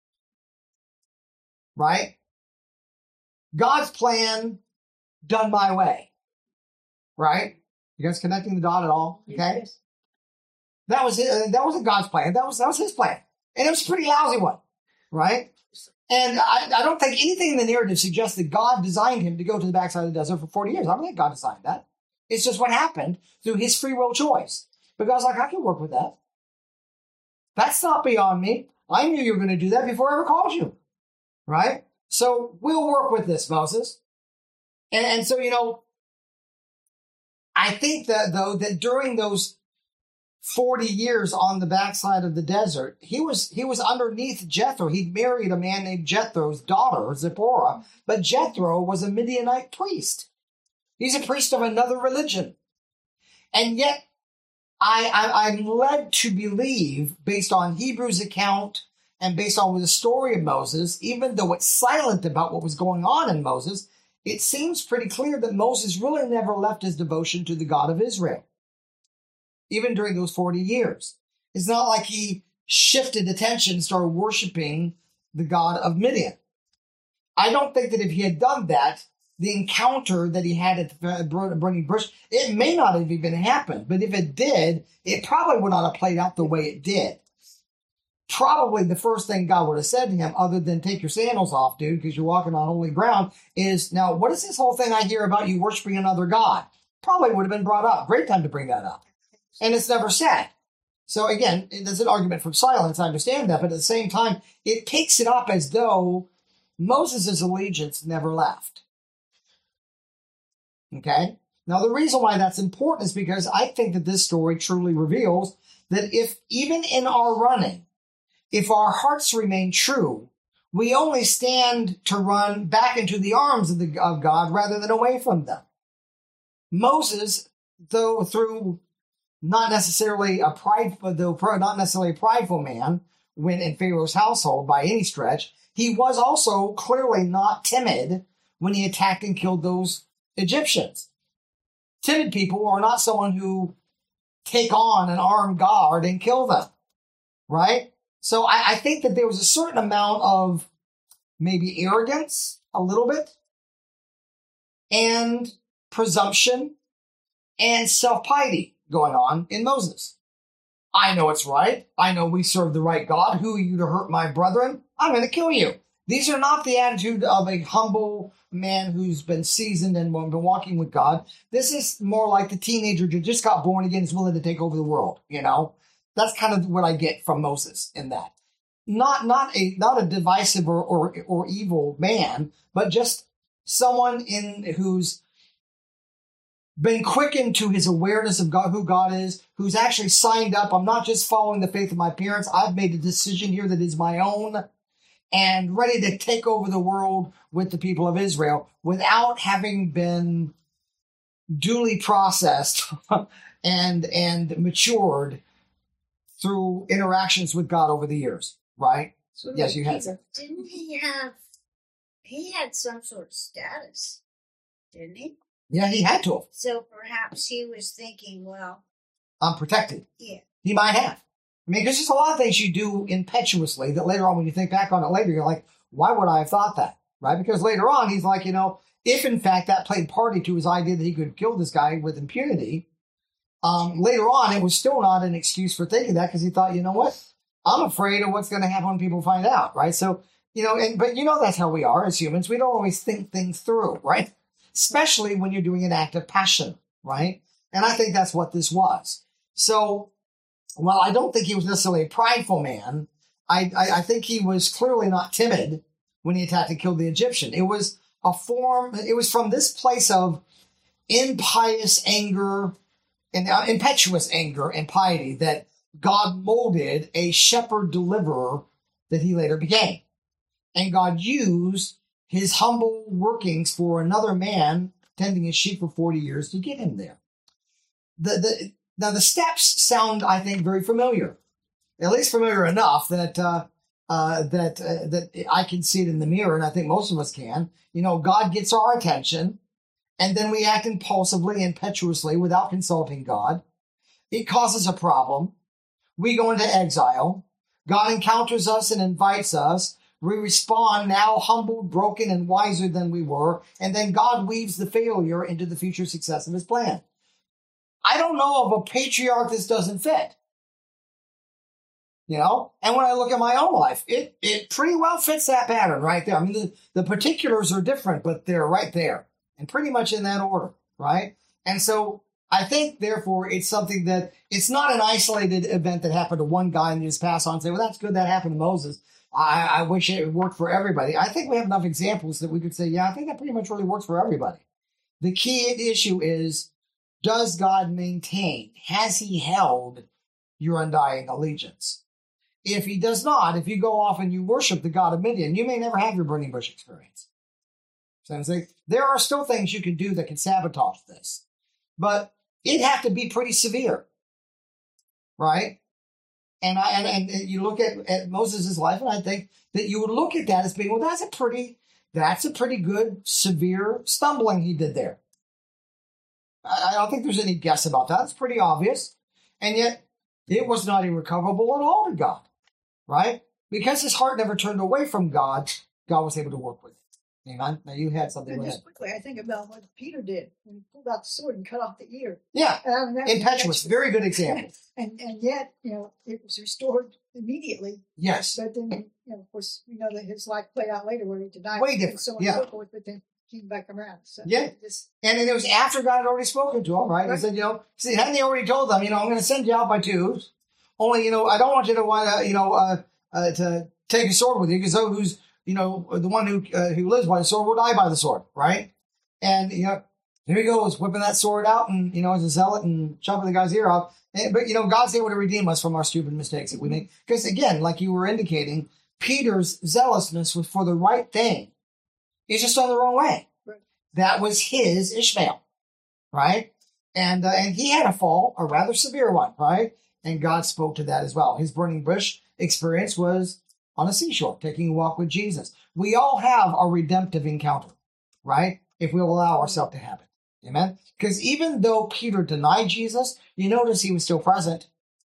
Right? God's plan done my way. Right? You guys connecting the dot at all? Okay. Yes. That was it. That wasn't God's plan. That was that was his plan. And it was a pretty lousy one. Right? And I, I don't think anything in the narrative suggests that God designed him to go to the backside of the desert for forty years. I don't think God designed that. It's just what happened through his free will choice. But God's like, I can work with that. That's not beyond me. I knew you were going to do that before I ever called you. Right? So we'll work with this, Moses. And, and so, you know, I think that, though, that during those forty years on the backside of the desert, he was he was underneath Jethro. He'd married a man named Jethro's daughter, Zipporah. But Jethro was a Midianite priest. He's a priest of another religion. And yet, I, I, I'm led to believe, based on Hebrews' account and based on the story of Moses, even though it's silent about what was going on in Moses, it seems pretty clear that Moses really never left his devotion to the God of Israel, even during those forty years. It's not like he shifted attention and started worshiping the God of Midian. I don't think that if he had done that, the encounter that he had at the burning bush, it may not have even happened. But if it did, it probably would not have played out the way it did. Probably the first thing God would have said to him, other than take your sandals off, dude, because you're walking on holy ground, is, now, what is this whole thing I hear about you worshiping another God? Probably would have been brought up. Great time to bring that up. And it's never said. So again, there's an argument from silence. I understand that. But at the same time, it takes it up as though Moses' allegiance never left. Okay? Now, the reason why that's important is because I think that this story truly reveals that if, even in our running, if our hearts remain true, we only stand to run back into the arms of, the, of God rather than away from them. Moses, though through not necessarily a prideful, though not necessarily a prideful man when in Pharaoh's household by any stretch, he was also clearly not timid when he attacked and killed those Egyptians. Timid people are not someone who take on an armed guard and kill them, right? So I, I think that there was a certain amount of maybe arrogance, a little bit, and presumption and self-piety going on in Moses. I know it's right. I know we serve the right God. Who are you to hurt my brethren? I'm going to kill you. These are not the attitude of a humble man who's been seasoned and been walking with God. This is more like the teenager who just got born again is willing to take over the world, you know? That's kind of what I get from Moses in that. Not not a not a divisive or, or, or evil man, but just someone in who's been quickened to his awareness of God, who God is, who's actually signed up. I'm not just following the faith of my parents. I've made a decision here that is my own and ready to take over the world with the people of Israel without having been duly processed and and matured through interactions with God over the years, right? So Yes, you had. Didn't he have, he had some sort of status, didn't he? Yeah, he had to have. So perhaps he was thinking, well, I'm protected. yeah. He might have. I mean, there's just a lot of things you do impetuously that later on, when you think back on it later, you're like, why would I have thought that? Right? Because later on, he's like, you know, if in fact that played party to his idea that he could kill this guy with impunity, um, later on, it was still not an excuse for thinking that because he thought, you know what? I'm afraid of what's going to happen when people find out, right? So, you know, and but you know that's how we are as humans. We don't always think things through, right? Especially when you're doing an act of passion, right? And I think that's what this was. So Well, I don't think he was necessarily a prideful man. I, I, I think he was clearly not timid when he attacked and killed the Egyptian. It was a form, it was from this place of impious anger and uh, impetuous anger and piety that God molded a shepherd deliverer that he later became. And God used his humble workings for another man tending his sheep for forty years to get him there. The, the, now, the steps sound, I think, very familiar, at least familiar enough that uh, uh, that uh, that I can see it in the mirror, and I think most of us can. You know, God gets our attention, and then we act impulsively, impetuously, without consulting God. It causes a problem. We go into exile. God encounters us and invites us. We respond now humbled, broken, and wiser than we were, and then God weaves the failure into the future success of his plan. I don't know of a patriarch this doesn't fit. You know? And when I look at my own life, it, it pretty well fits that pattern right there. I mean, the, the particulars are different, but they're right there. And pretty much in that order, right? And so I think, therefore, it's something that, it's not an isolated event that happened to one guy and you just pass on and say, well, that's good, that happened to Moses. I, I wish it worked for everybody. I think we have enough examples that we could say, yeah, I think that pretty much really works for everybody. The key issue is, does God maintain? Has he held your undying allegiance? If he does not, if you go off and you worship the God of Midian, you may never have your burning bush experience. So I'm saying there are still things you can do that can sabotage this, but it'd have to be pretty severe, right? And I and, and you look at, at Moses' life, and I think that you would look at that as being, well, that's a pretty, that's a pretty good severe stumbling he did there. I don't think there's any guess about that. It's pretty obvious. And yet, it was not irrecoverable at all to God, right? Because his heart never turned away from God, God was able to work with it. Amen? Now, you had something. And Go just ahead. quickly, I think about what Peter did when he pulled out the sword and cut off the ear. Yeah, And I mean, that was impetuous. Very good example. And and yet, you know, it was restored immediately. Yes. But then, you know, of course, we know that his life played out later where he denied Way it different, and so on yeah. and so forth, but then came back around. So Yeah. Just, And then it was after God had already spoken to him, right? He Right. said, you know, see, hadn't he already told them, you know, I'm going to send you out by twos. Only, you know, I don't want you to want to, you know, uh, uh, to take a sword with you, because who's, you know, the one who uh, who lives by the sword will die by the sword, right? And, you know, here he goes, whipping that sword out and, you know, as a zealot and chopping the guy's ear off. And, but, you know, God's able to redeem us from our stupid mistakes that we make. Because, again, like you were indicating, Peter's zealousness was for the right thing. He's just on the wrong way. Right. That was his Ishmael, right? And uh, and he had a fall, a rather severe one, right? And God spoke to that as well. His burning bush experience was on a seashore, taking a walk with Jesus. We all have a redemptive encounter, right? If we'll allow ourselves to have it. Amen? Because even though Peter denied Jesus, you notice he was still present.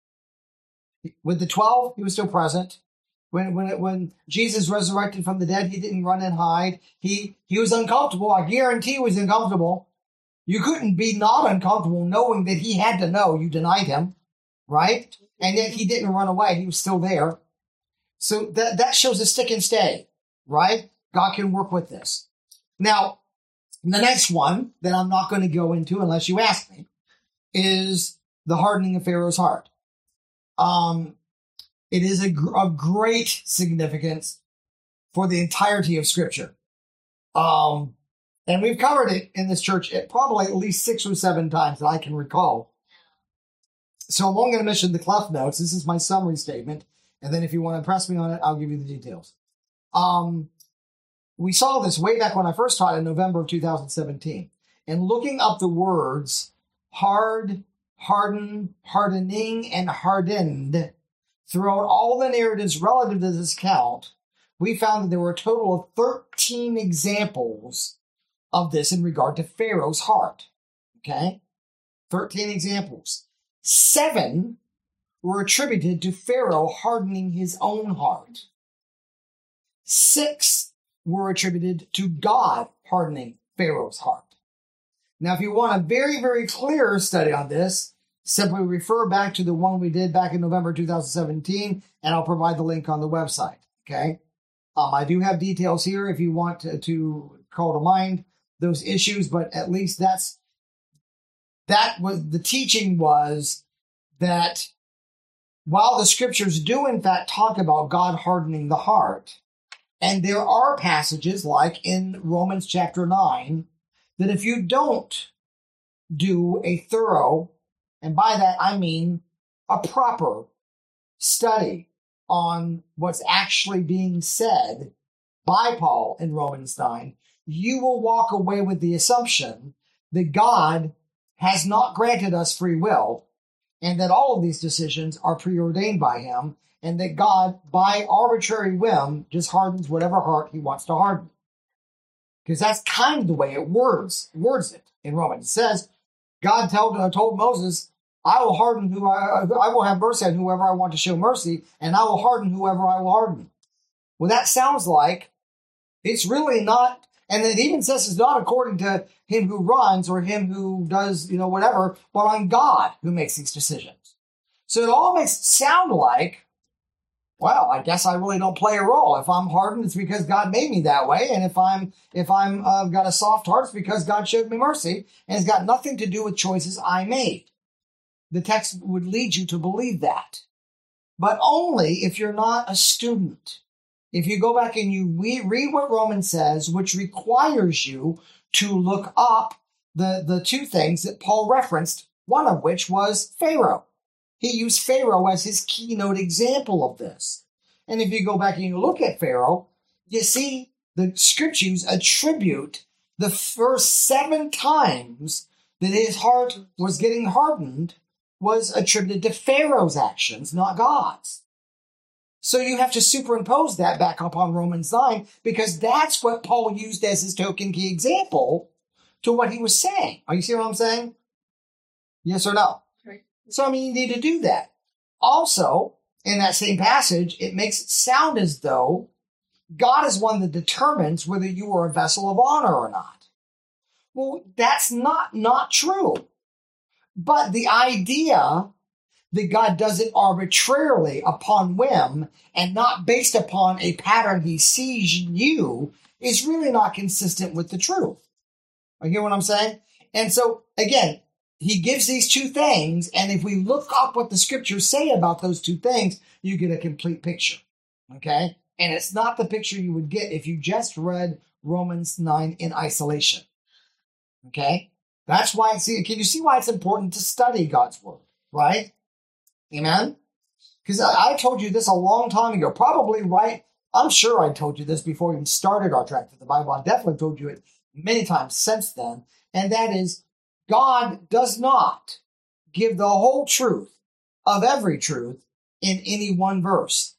With the twelve, he was still present. When when when Jesus resurrected from the dead, he didn't run and hide. He he was uncomfortable. I guarantee he was uncomfortable. You couldn't be not uncomfortable knowing that he had to know you denied him, right? And yet he didn't run away. He was still there. So that, that shows a stick and stay, right? God can work with this. Now, the next one that I'm not going to go into unless you ask me is the hardening of Pharaoh's heart. Um, it is a, gr- of great significance for the entirety of Scripture. Um, and we've covered it in this church at probably at least six or seven times that I can recall. So I'm only going to mention the Cleft Notes. This is my summary statement. And then if you want to press me on it, I'll give you the details. Um, we saw this way back when I first taught in November of two thousand seventeen. And looking up the words hard, harden, hardening, and hardened throughout all the narratives relative to this account, we found that there were a total of thirteen examples of this in regard to Pharaoh's heart. Okay? thirteen examples. Seven were attributed to Pharaoh hardening his own heart. Six were attributed to God hardening Pharaoh's heart. Now, if you want a very, very clear study on this, simply refer back to the one we did back in November two thousand seventeen, and I'll provide the link on the website, okay? Um, I do have details here if you want to, to call to mind those issues, but at least that's, that was, the teaching was that while the scriptures do in fact talk about God hardening the heart, and there are passages like in Romans chapter nine, that if you don't do a thorough, and by that I mean a proper study on what's actually being said by Paul in Romans nine, you will walk away with the assumption that God has not granted us free will, and that all of these decisions are preordained by him, and that God, by arbitrary whim, just hardens whatever heart he wants to harden. Because that's kind of the way it words, words it in Romans. It says, God told, uh, told Moses, I will harden who I, I will have mercy on whoever I want to show mercy, and I will harden whoever I will harden. Well, that sounds like it's really not, and it even says it's not according to him who runs or him who does, you know, whatever, but on God who makes these decisions. So it all makes it sound like, well, I guess I really don't play a role. If I'm hardened, it's because God made me that way. And if I'm, if I'm uh, got a soft heart, it's because God showed me mercy. And it's got nothing to do with choices I made. The text would lead you to believe that. But only if you're not a student. If you go back and you read what Romans says, which requires you to look up the, the two things that Paul referenced, one of which was Pharaoh. He used Pharaoh as his keynote example of this. And if you go back and you look at Pharaoh, you see the scriptures attribute the first seven times that his heart was getting hardened was attributed to Pharaoh's actions, not God's. So you have to superimpose that back upon Romans nine, because that's what Paul used as his token key example to what he was saying. Are you see what I'm saying? Yes or no? Right. So, I mean, you need to do that. Also, in that same passage, it makes it sound as though God is one that determines whether you are a vessel of honor or not. Well, that's not, not true. But the idea that God does it arbitrarily upon whim and not based upon a pattern he sees in you is really not consistent with the truth. You get what I'm saying? And so, again, he gives these two things, and if we look up what the scriptures say about those two things, you get a complete picture. Okay? And it's not the picture you would get if you just read Romans nine in isolation. Okay? That's why, see, can you see why it's important to study God's word, right? Amen? Because I, I told you this a long time ago, probably right. I'm sure I told you this before we even started our track through the Bible. I definitely told you it many times since then. And that is, God does not give the whole truth of every truth in any one verse.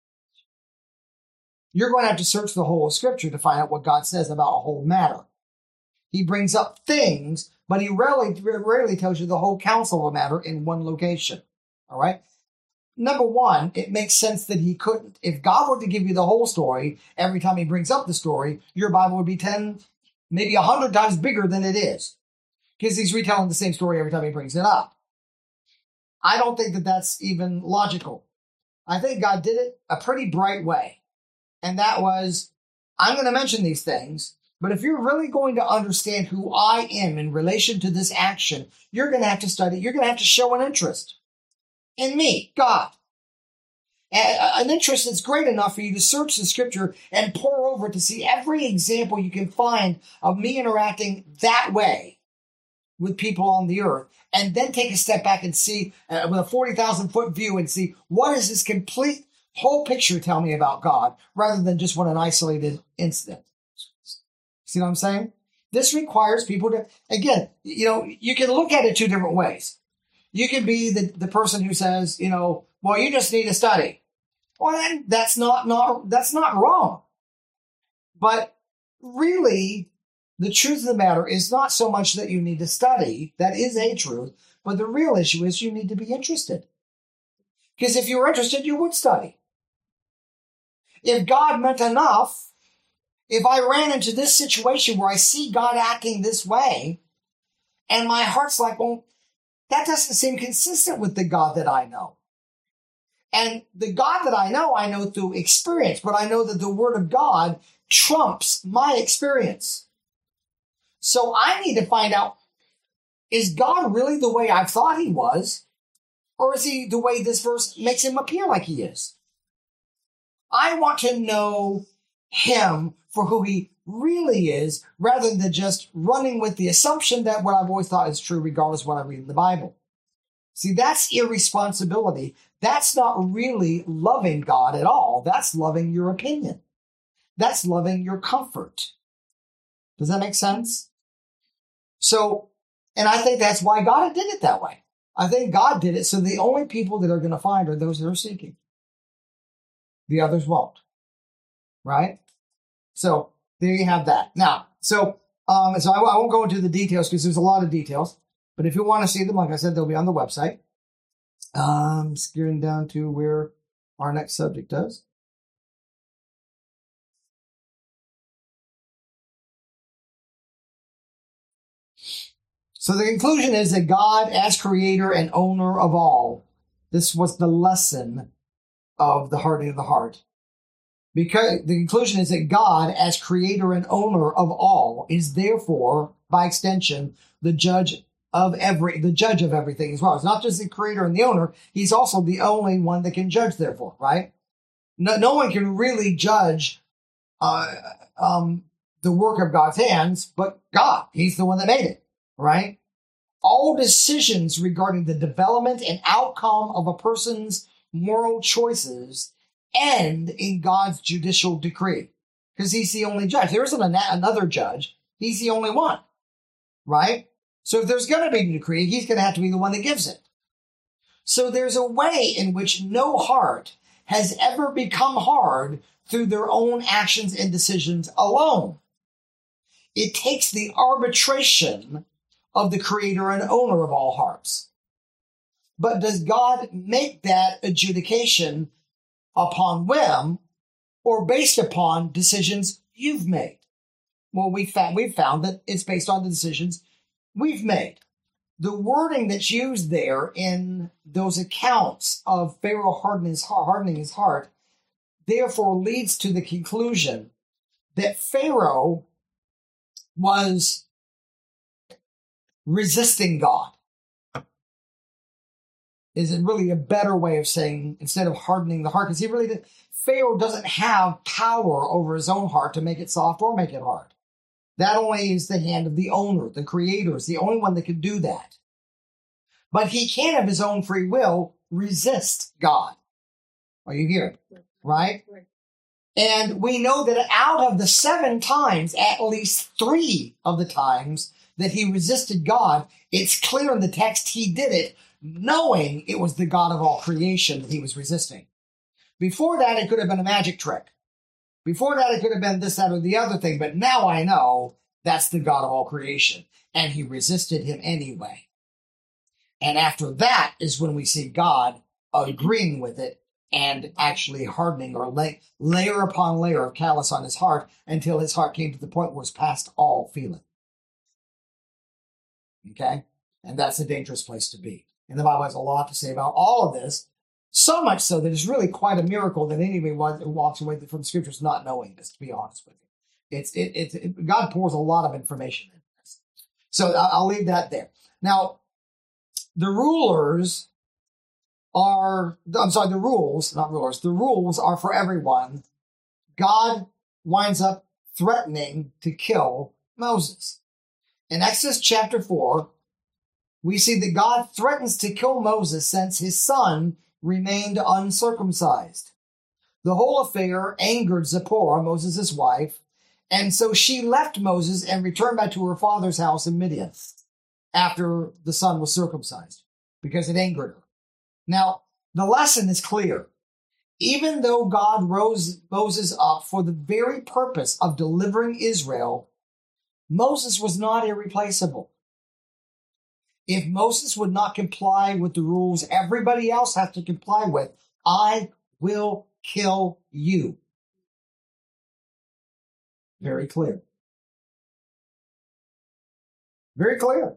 You're going to have to search the whole of Scripture to find out what God says about a whole matter. He brings up things, but he rarely, rarely tells you the whole counsel of a matter in one location. All right? Number one, it makes sense that he couldn't. If God were to give you the whole story, every time he brings up the story, your Bible would be ten, maybe a hundred times bigger than it is. Because he's retelling the same story every time he brings it up. I don't think that that's even logical. I think God did it a pretty bright way. And that was, I'm going to mention these things, but if you're really going to understand who I am in relation to this action, you're going to have to study, you're going to have to show an interest in me, God. An interest that's great enough for you to search the scripture and pore over it to see every example you can find of me interacting that way with people on the earth, and then take a step back and see uh, with a forty thousand foot view and see what does this complete whole picture tell me about God rather than just what an isolated incident. See what I'm saying? This requires people to, again, you know, you can look at it two different ways. You can be the, the person who says, you know, well, you just need to study. Well, then that's not, not, that's not wrong. But really, the truth of the matter is not so much that you need to study. That is a truth. But the real issue is you need to be interested. Because if you were interested, you would study. If God meant enough, if I ran into this situation where I see God acting this way, and my heart's like, well, that doesn't seem consistent with the God that I know. And the God that I know, I know through experience, but I know that the Word of God trumps my experience. So I need to find out, is God really the way I thought he was? Or is he the way this verse makes him appear like he is? I want to know him for who he really is, rather than just running with the assumption that what I've always thought is true regardless of what I read in the Bible. See, that's irresponsibility. That's not really loving God at all. That's loving your opinion. That's loving your comfort. Does that make sense? So, and I think that's why God did it that way. I think God did it so the only people that are going to find are those that are seeking. The others won't. Right? So, there you have that. Now, so, um, so I, I won't go into the details because there's a lot of details. But if you want to see them, like I said, they'll be on the website. Um, skipping down to where our next subject does. So the conclusion is that God, as creator and owner of all, this was the lesson of the hardening of the heart. Because the conclusion is that God, as creator and owner of all, is therefore, by extension, the judge of every, the judge of everything as well. It's not just the creator and the owner. He's also the only one that can judge, therefore, right? No, no one can really judge, uh, um, the work of God's hands, but God. He's the one that made it, right? All decisions regarding the development and outcome of a person's moral choices end in God's judicial decree, because he's the only judge. There isn't an, another judge. He's the only one, right? So if there's going to be a decree, he's going to have to be the one that gives it. So there's a way in which no heart has ever become hard through their own actions and decisions alone. It takes the arbitration of the creator and owner of all hearts. But does God make that adjudication upon whim or based upon decisions you've made? Well, we found, we've found that it's based on the decisions we've made. The wording that's used there in those accounts of Pharaoh hardening his, hardening his heart, therefore leads to the conclusion that Pharaoh was resisting God. Is it really a better way of saying, instead of hardening the heart? Because he really did, Pharaoh doesn't have power over his own heart to make it soft or make it hard. That only is the hand of the owner, the creator, is the only one that can do that. But he can, of his own free will, resist God. Are you here? Right? And we know that out of the seven times, at least three of the times that he resisted God, it's clear in the text he did it knowing it was the God of all creation that he was resisting. Before that, it could have been a magic trick. Before that, it could have been this, that, or the other thing. But now I know that's the God of all creation. And he resisted him anyway. And after that is when we see God agreeing with it and actually hardening or lay, layer upon layer of callous on his heart until his heart came to the point where it's past all feeling. Okay? And that's a dangerous place to be. And the Bible has a lot to say about all of this. So much so that it's really quite a miracle that anybody walks away from the scriptures not knowing this, to be honest with you. It's, it, it, it, God pours a lot of information in this. So I'll leave that there. Now, the rulers are, I'm sorry, the rules, not rulers, the rules are for everyone. God winds up threatening to kill Moses. In Exodus chapter four, we see that God threatens to kill Moses since his son remained uncircumcised. The whole affair angered Zipporah, Moses' wife, and so she left Moses and returned back to her father's house in Midian after the son was circumcised, because it angered her. Now, the lesson is clear. Even though God rose Moses up for the very purpose of delivering Israel, Moses was not irreplaceable. If Moses would not comply with the rules everybody else has to comply with, I will kill you. Very clear. Very clear.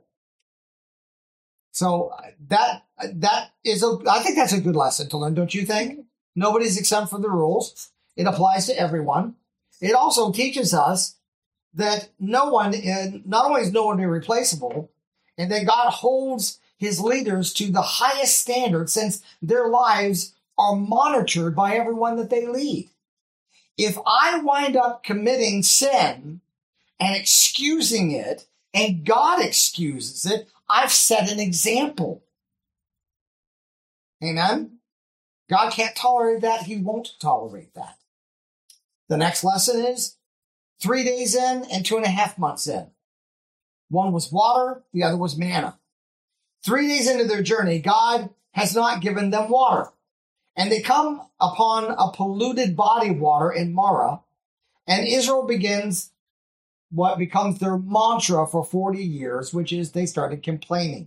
So that that is a, I think that's a good lesson to learn, don't you think? Nobody's exempt from the rules. It applies to everyone. It also teaches us that no one, not only is no one irreplaceable, and that God holds his leaders to the highest standard since their lives are monitored by everyone that they lead. If I wind up committing sin and excusing it, and God excuses it, I've set an example. Amen? God can't tolerate that. He won't tolerate that. The next lesson is three days in and two and a half months in. One was water, the other was manna. Three days into their journey, God has not given them water. And they come upon a polluted body of water in Marah, and Israel begins what becomes their mantra for forty years, which is they started complaining.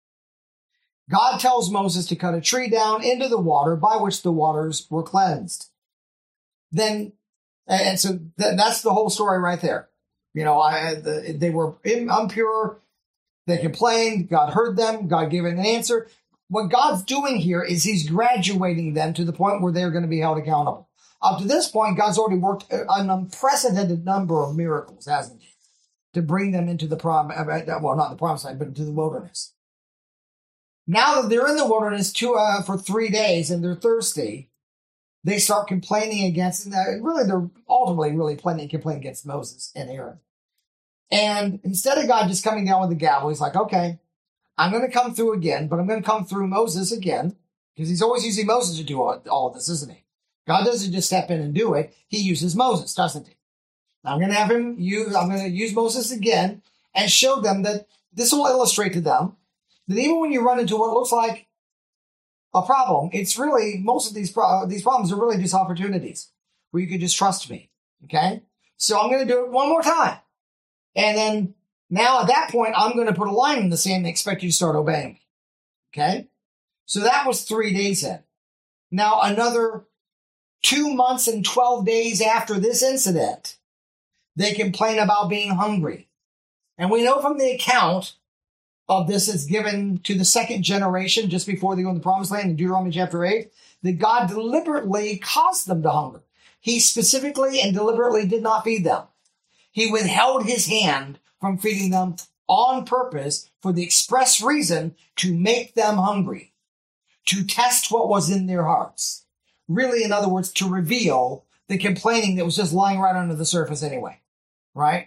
God tells Moses to cut a tree down into the water by which the waters were cleansed. Then, and so th- that's the whole story right there. You know, I, the, they were impure. They complained. God heard them. God gave an answer. What God's doing here is he's graduating them to the point where they're going to be held accountable. Up to this point, God's already worked an unprecedented number of miracles, hasn't he? To bring them into the prom, well, not the promised land, but into the wilderness. Now that they're in the wilderness to, uh, for three days and they're thirsty, they start complaining against, and really they're ultimately really planning to complain against Moses and Aaron. And instead of God just coming down with the gavel, he's like, okay, I'm going to come through again, but I'm going to come through Moses again, because he's always using Moses to do all, all of this, isn't he? God doesn't just step in and do it. He uses Moses, doesn't he? I'm going to have him use, I'm going to use Moses again and show them that this will illustrate to them that even when you run into what looks like a problem, it's really, most of these, pro- these problems are really just opportunities where you can just trust me. Okay. So I'm going to do it one more time. And then now at that point, I'm going to put a line in the sand and expect you to start obeying me. Okay. So that was three days in. Now another two months and twelve days after this incident, they complain about being hungry. And we know from the account of this is given to the second generation just before they go in the promised land in Deuteronomy chapter eight, that God deliberately caused them to hunger. He specifically and deliberately did not feed them. He withheld his hand from feeding them on purpose for the express reason to make them hungry, to test what was in their hearts. Really, in other words, to reveal the complaining that was just lying right under the surface anyway, right?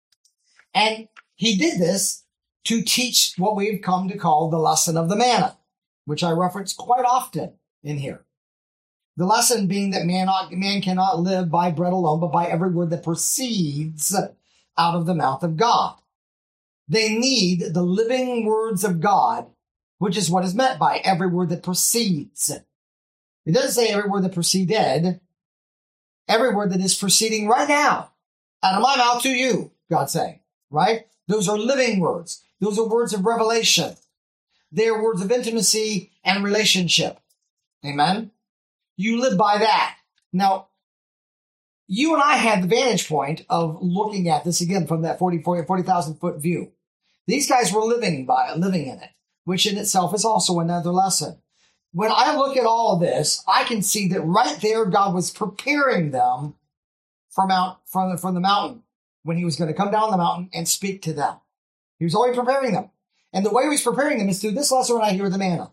And he did this to teach what we've come to call the lesson of the manna, which I reference quite often in here. The lesson being that man, not, man cannot live by bread alone, but by every word that proceeds out of the mouth of God. They need the living words of God, which is what is meant by every word that proceeds. It doesn't say every word that proceeded. Every word that is proceeding right now out of my mouth to you, God's saying, right? Those are living words. Those are words of revelation. They are words of intimacy and relationship. Amen? You live by that. Now, you and I had the vantage point of looking at this again from that forty, forty thousand foot view. These guys were living by living in it, which in itself is also another lesson. When I look at all of this, I can see that right there, God was preparing them from out from the, from the mountain when he was going to come down the mountain and speak to them. He was already preparing them. And the way he was preparing them is through this lesson right here with the manna.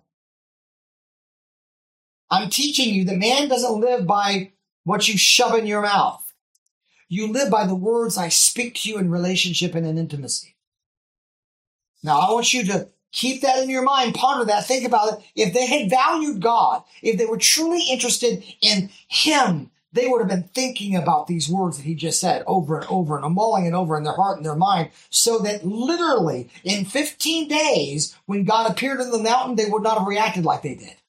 I'm teaching you that man doesn't live by what you shove in your mouth. You live by the words I speak to you in relationship and in intimacy. Now, I want you to keep that in your mind, ponder that, think about it. If they had valued God, if they were truly interested in him, they would have been thinking about these words that he just said over and over and mulling it over in their heart and their mind, so that literally in fifteen days, when God appeared in the mountain, they would not have reacted like they did.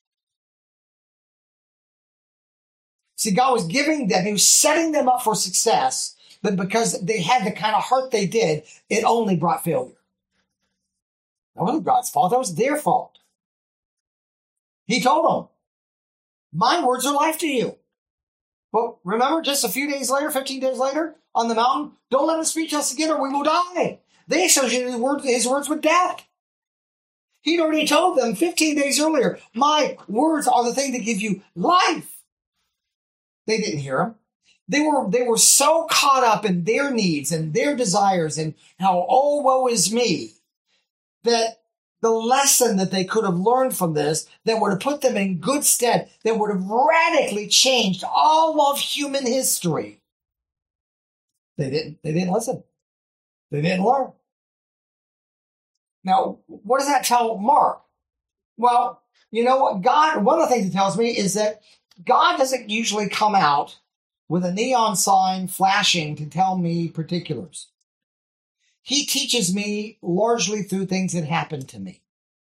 See, God was giving them, he was setting them up for success, but because they had the kind of heart they did, it only brought failure. That wasn't God's fault. That was their fault. He told them, my words are life to you. But remember, just a few days later, fifteen days later, on the mountain, don't let us speak to us again or we will die. They associated his words, his words with death. He'd already told them fifteen days earlier, my words are the thing that give you life. They didn't hear him. They were, they were so caught up in their needs and their desires and how, oh, woe is me, that the lesson that they could have learned from this that would have put them in good stead, that would have radically changed all of human history. They didn't, they didn't listen. They didn't learn. Now, what does that tell Mark? Well, you know what? God, one of the things it tells me is that God doesn't usually come out with a neon sign flashing to tell me particulars. He teaches me largely through things that happen to me.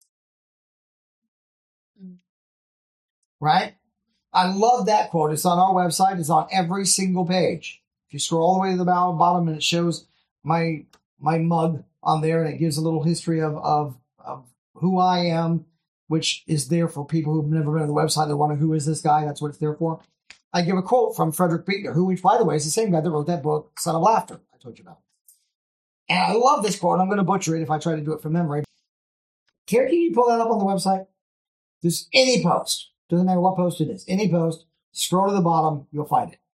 Mm. Right? I love that quote. It's on our website. It's on every single page. If you scroll all the way to the bottom and it shows my my mug on there and it gives a little history of, of, of who I am, which is there for people who've never been on the website. They wonder, who is this guy? That's what it's there for. I give a quote from Frederick Buechner, who, which, by the way, is the same guy that wrote that book, Son of Laughter, I told you about. And I love this quote. I'm going to butcher it if I try to do it from memory. Terry, can you pull that up on the website? Just any post. Doesn't matter what post it is. Any post. Scroll to the bottom. You'll find it.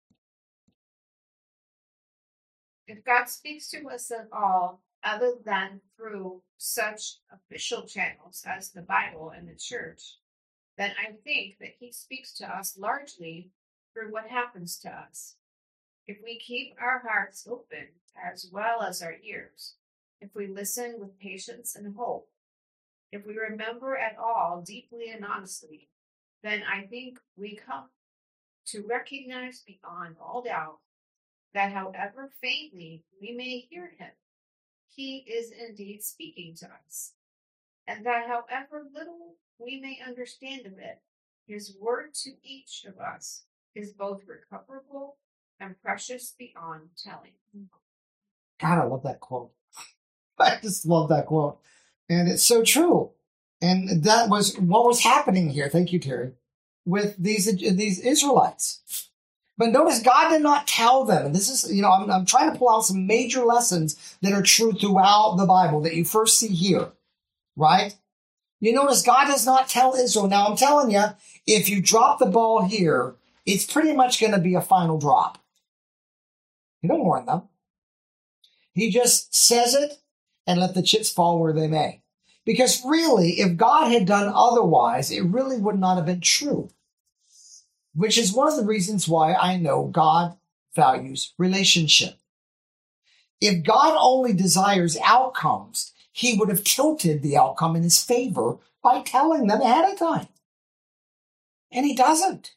If God speaks to us at all, other than through such official channels as the Bible and the church, then I think that he speaks to us largely through what happens to us. If we keep our hearts open as well as our ears, if we listen with patience and hope, if we remember at all deeply and honestly, then I think we come to recognize beyond all doubt that however faintly we may hear him, he is indeed speaking to us, and that however little we may understand of it, his word to each of us is both recoverable and precious beyond telling. God, I love that quote. I just love that quote. And it's so true. And that was what was happening here. Thank you, Terry, with these, these Israelites. But notice God did not tell them, and this is, you know, I'm, I'm trying to pull out some major lessons that are true throughout the Bible that you first see here, right? You notice God does not tell Israel. Now, I'm telling you, if you drop the ball here, it's pretty much going to be a final drop. He don't warn them. He just says it and let the chips fall where they may. Because really, if God had done otherwise, it really would not have been true. Which is one of the reasons why I know God values relationship. If God only desires outcomes, he would have tilted the outcome in his favor by telling them ahead of time. And he doesn't.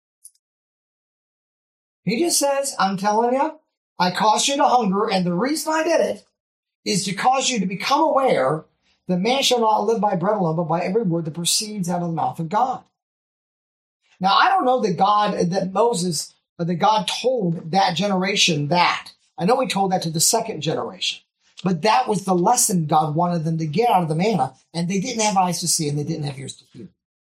He just says, I'm telling you, I caused you to hunger, and the reason I did it is to cause you to become aware that man shall not live by bread alone, but by every word that proceeds out of the mouth of God. Now, I don't know that God, that Moses, that God told that generation that. I know he told that to the second generation. But that was the lesson God wanted them to get out of the manna, and they didn't have eyes to see, and they didn't have ears to hear.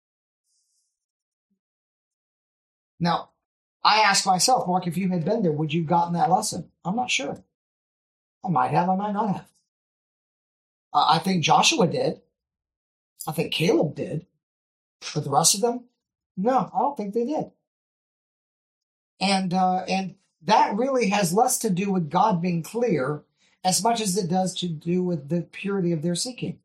Now, I ask myself, Mark, if you had been there, would you have gotten that lesson? I'm not sure. I might have, I might not have. Uh, I think Joshua did. I think Caleb did. But the rest of them, no, I don't think they did. And uh, and that really has less to do with God being clear as much as it does to do with the purity of their seeking.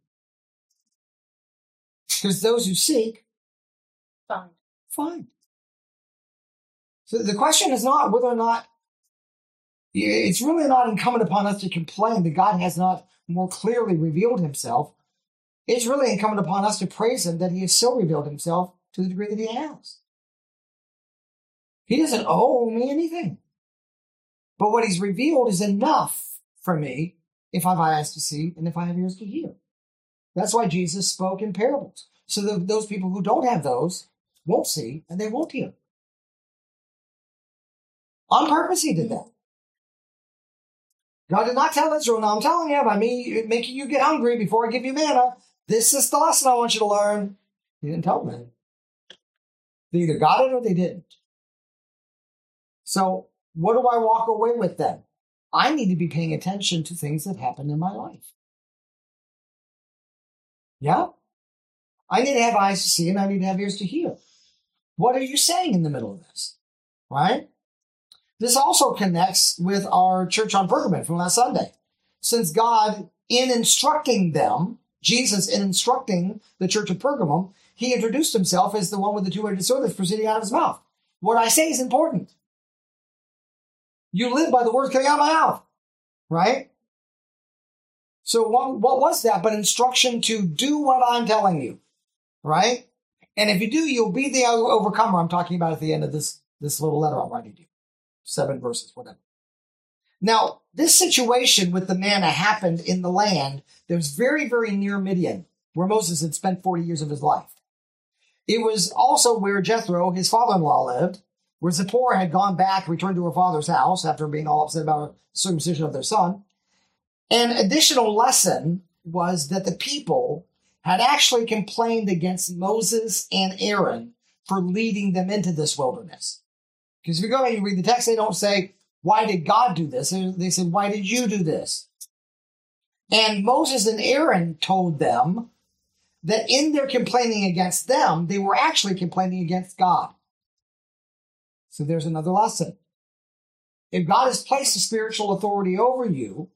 Because those who seek, Find. find. So the question is not whether or not, it's really not incumbent upon us to complain that God has not more clearly revealed himself. It's really incumbent upon us to praise him that he has so revealed himself to the degree that he has. He doesn't owe me anything. But what he's revealed is enough for me if I have eyes to see and if I have ears to hear. That's why Jesus spoke in parables. So that those people who don't have those won't see and they won't hear. On purpose he did that. God did not tell Israel, now I'm telling you, by me making you get hungry before I give you manna, this is the lesson I want you to learn. He didn't tell them. They either got it or they didn't. So what do I walk away with then? I need to be paying attention to things that happen in my life. Yeah? I need to have eyes to see and I need to have ears to hear. What are you saying in the middle of this? Right? This also connects with our church on Pergamon from last Sunday. Since God, in instructing them, Jesus, in instructing the church of Pergamum, he introduced himself as the one with the two-edged sword that's proceeding out of his mouth. What I say is important. You live by the words coming out of my mouth, right? So what, what was that but instruction to do what I'm telling you, right? And if you do, you'll be the overcomer I'm talking about at the end of this, this little letter I'm writing to you. Seven verses, whatever. Now, this situation with the manna happened in the land that was very, very near Midian, where Moses had spent forty years of his life. It was also where Jethro, his father-in-law, lived, where Zipporah had gone back, returned to her father's house after being all upset about the circumcision of their son. An additional lesson was that the people had actually complained against Moses and Aaron for leading them into this wilderness. Because if you go and you read the text, they don't say, why did God do this? They said, why did you do this? And Moses and Aaron told them that in their complaining against them, they were actually complaining against God. So there's another lesson. If God has placed a spiritual authority over you,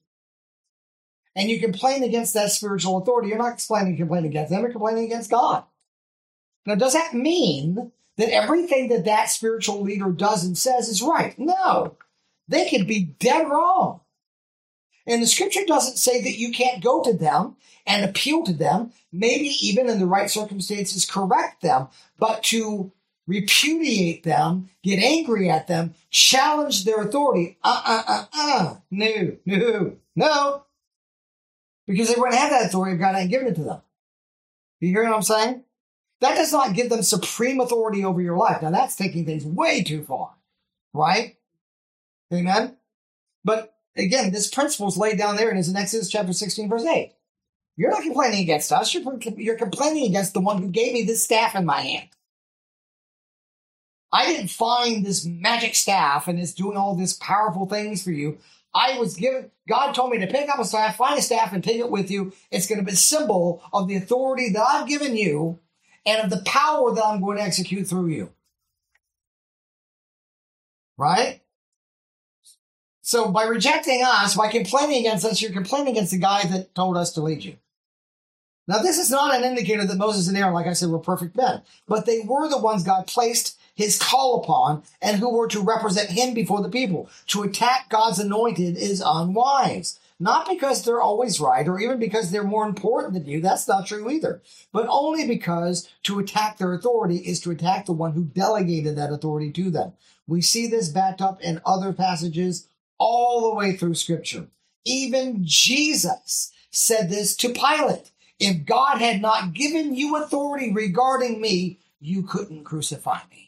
and you complain against that spiritual authority, you're not complaining, complaining against them, you're complaining against God. Now, does that mean that everything that that spiritual leader does and says is right? No. They could be dead wrong. And the scripture doesn't say that you can't go to them and appeal to them, maybe even in the right circumstances correct them, but to repudiate them, get angry at them, challenge their authority. Uh, uh, uh, uh. No, no, no. Because they wouldn't have that authority if God hadn't given it to them. You hear what I'm saying? That does not give them supreme authority over your life. Now that's taking things way too far, right? Amen? But again, this principle is laid down there and is in Exodus chapter sixteen, verse eight. You're not complaining against us. You're, you're complaining against the one who gave me this staff in my hand. I didn't find this magic staff and it's doing all these powerful things for you. I was given, God told me to pick up a staff, find a staff, and take it with you. It's going to be a symbol of the authority that I've given you and of the power that I'm going to execute through you. Right? So by rejecting us, by complaining against us, you're complaining against the guy that told us to lead you. Now, this is not an indicator that Moses and Aaron, like I said, were perfect men, but they were the ones God placed his call upon and who were to represent him before the people. To attack God's anointed is unwise. Not because they're always right or even because they're more important than you. That's not true either. But only because to attack their authority is to attack the one who delegated that authority to them. We see this backed up in other passages all the way through Scripture. Even Jesus said this to Pilate. If God had not given you authority regarding me, you couldn't crucify me.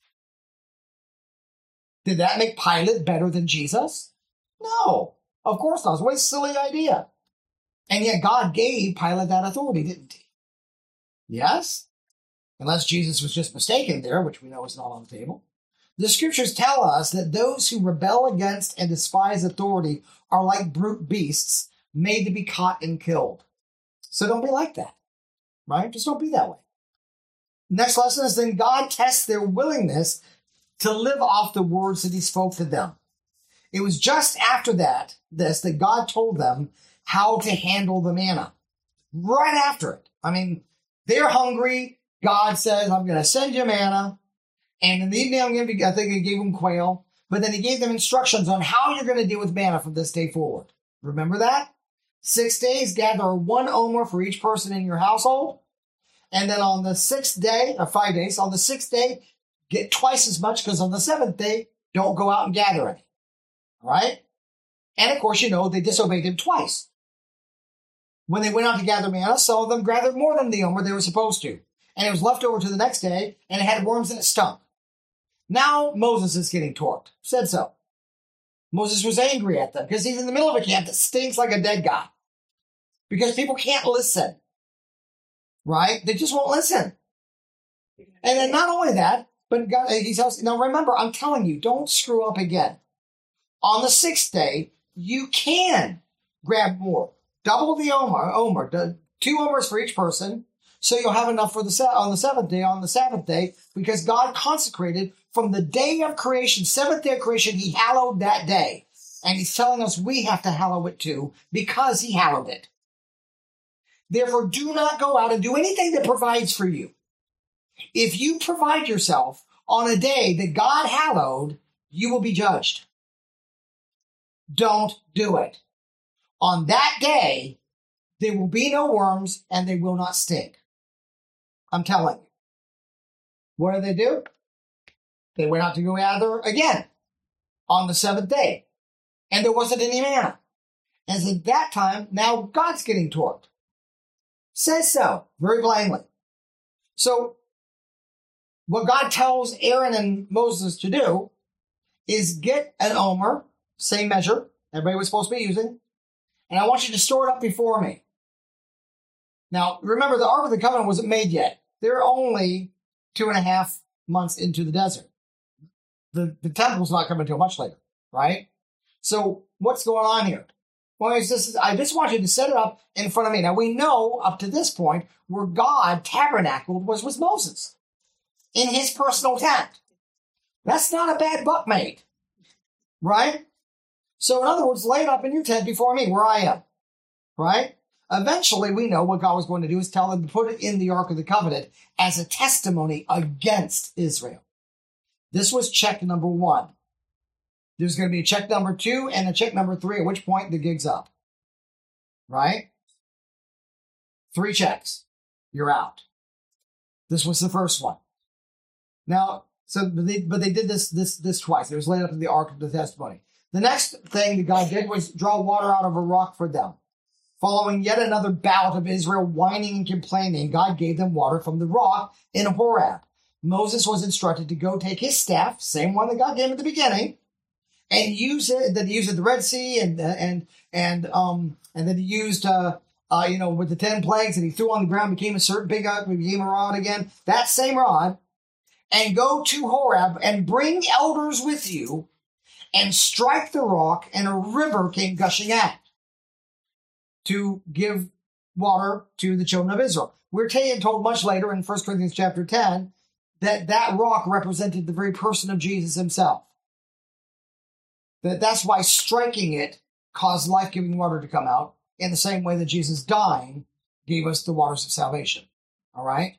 Did that make Pilate better than Jesus? No, of course not. What a silly idea. And yet God gave Pilate that authority, didn't he? Yes? Unless Jesus was just mistaken there, which we know is not on the table. The scriptures tell us that those who rebel against and despise authority are like brute beasts made to be caught and killed. So don't be like that, right? Just don't be that way. Next lesson is then God tests their willingness to live off the words that he spoke to them. It was just after that, this, that God told them how to handle the manna. Right after it. I mean, they're hungry. God says, I'm going to send you manna. And in the evening, I'm going to be, I think he gave them quail. But then he gave them instructions on how you're going to deal with manna from this day forward. Remember that? Six days, gather one omer for each person in your household. And then on the sixth day, or five days, on the sixth day, get twice as much, because on the seventh day, don't go out and gather any. All right? And of course, you know, they disobeyed him twice. When they went out to gather manna, some of them gathered more than the omer they were supposed to. And it was left over to the next day, and it had worms and it stunk. Now Moses is getting torqued. Said so. Moses was angry at them because he's in the middle of a camp that stinks like a dead guy. Because people can't listen. Right? They just won't listen. And then not only that, but God, he tells, now remember, I'm telling you, don't screw up again. On the sixth day, you can grab more. Double the omer, omer, two omers for each person, so you'll have enough for the on the seventh day, on the Sabbath day, because God consecrated from the day of creation, seventh day of creation, he hallowed that day. And he's telling us we have to hallow it too, because he hallowed it. Therefore, do not go out and do anything that provides for you. If you provide yourself on a day that God hallowed, you will be judged. Don't do it. On that day, there will be no worms and they will not stink. I'm telling you. What did they do? They went out to go gather again on the seventh day. And there wasn't any manna. And at that time, now God's getting torqued. Says so, very plainly. So, what God tells Aaron and Moses to do is get an omer, same measure everybody was supposed to be using, and I want you to store it up before me. Now, remember, the Ark of the Covenant wasn't made yet. They're only two and a half months into the desert. The, the temple's not coming until much later, right? So, what's going on here? Well, it's just, I just want you to set it up in front of me. Now, we know up to this point where God tabernacled was with Moses in his personal tent. That's not a bad buck mate, right? So, in other words, lay it up in your tent before me where I am, right? Eventually, we know what God was going to do is tell them to put it in the Ark of the Covenant as a testimony against Israel. This was check number one. There's going to be a check number two and a check number three, at which point the gig's up. Right? Three checks. You're out. This was the first one. Now, so but they, but they did this this this twice. It was laid up in the Ark of the Testimony. The next thing that God did was draw water out of a rock for them. Following yet another bout of Israel whining and complaining, God gave them water from the rock in Horeb. Moses was instructed to go take his staff, same one that God gave him at the beginning, and use it, that he used at the Red Sea, and and and um and then he used uh uh you know with the ten plagues, and he threw on the ground, became a certain big uh, became a rod again. That same rod, and go to Horeb and bring elders with you, and strike the rock, and a river came gushing out to give water to the children of Israel. We're told much later in First Corinthians chapter ten that that rock represented the very person of Jesus himself. That that's why striking it caused life-giving water to come out in the same way that Jesus dying gave us the waters of salvation. All right?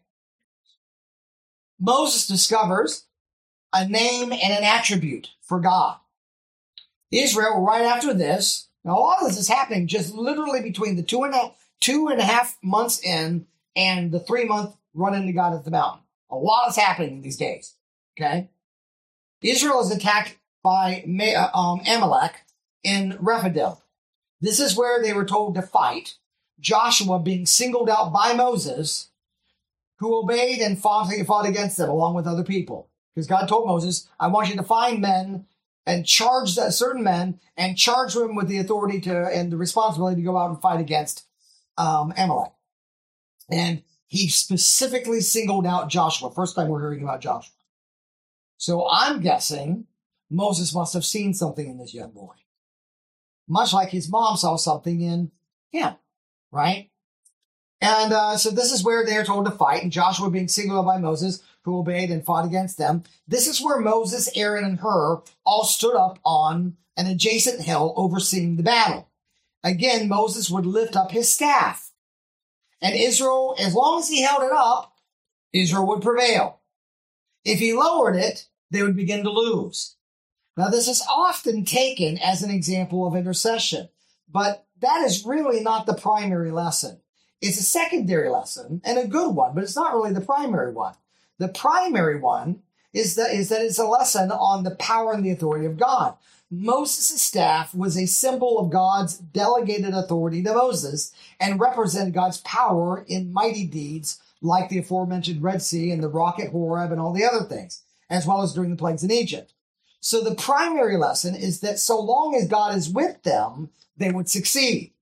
Moses discovers a name and an attribute for God. Israel, right after this, now a lot of this is happening just literally between the two and a, two and a half months in and the three-month run into God at the mountain. A lot is happening these days. Okay? Israel is attacked by um, Amalek in Rephidim. This is where they were told to fight. Joshua being singled out by Moses, who obeyed and fought, fought against them along with other people. Because God told Moses, I want you to find men and charge certain men and charge them with the authority to and the responsibility to go out and fight against um, Amalek. And he specifically singled out Joshua. First time we're hearing about Joshua. So I'm guessing Moses must have seen something in this young boy. Much like his mom saw something in him, right? And uh, so this is where they are told to fight, and Joshua being singled out by Moses, who obeyed and fought against them. This is where Moses, Aaron, and Hur all stood up on an adjacent hill overseeing the battle. Again, Moses would lift up his staff. And Israel, as long as he held it up, Israel would prevail. If he lowered it, they would begin to lose. Now, this is often taken as an example of intercession, but that is really not the primary lesson. It's a secondary lesson and a good one, but it's not really the primary one. The primary one is that, is that it's a lesson on the power and the authority of God. Moses' staff was a symbol of God's delegated authority to Moses and represented God's power in mighty deeds like the aforementioned Red Sea and the rock at Horeb and all the other things, as well as during the plagues in Egypt. So the primary lesson is that so long as God is with them, they would succeed.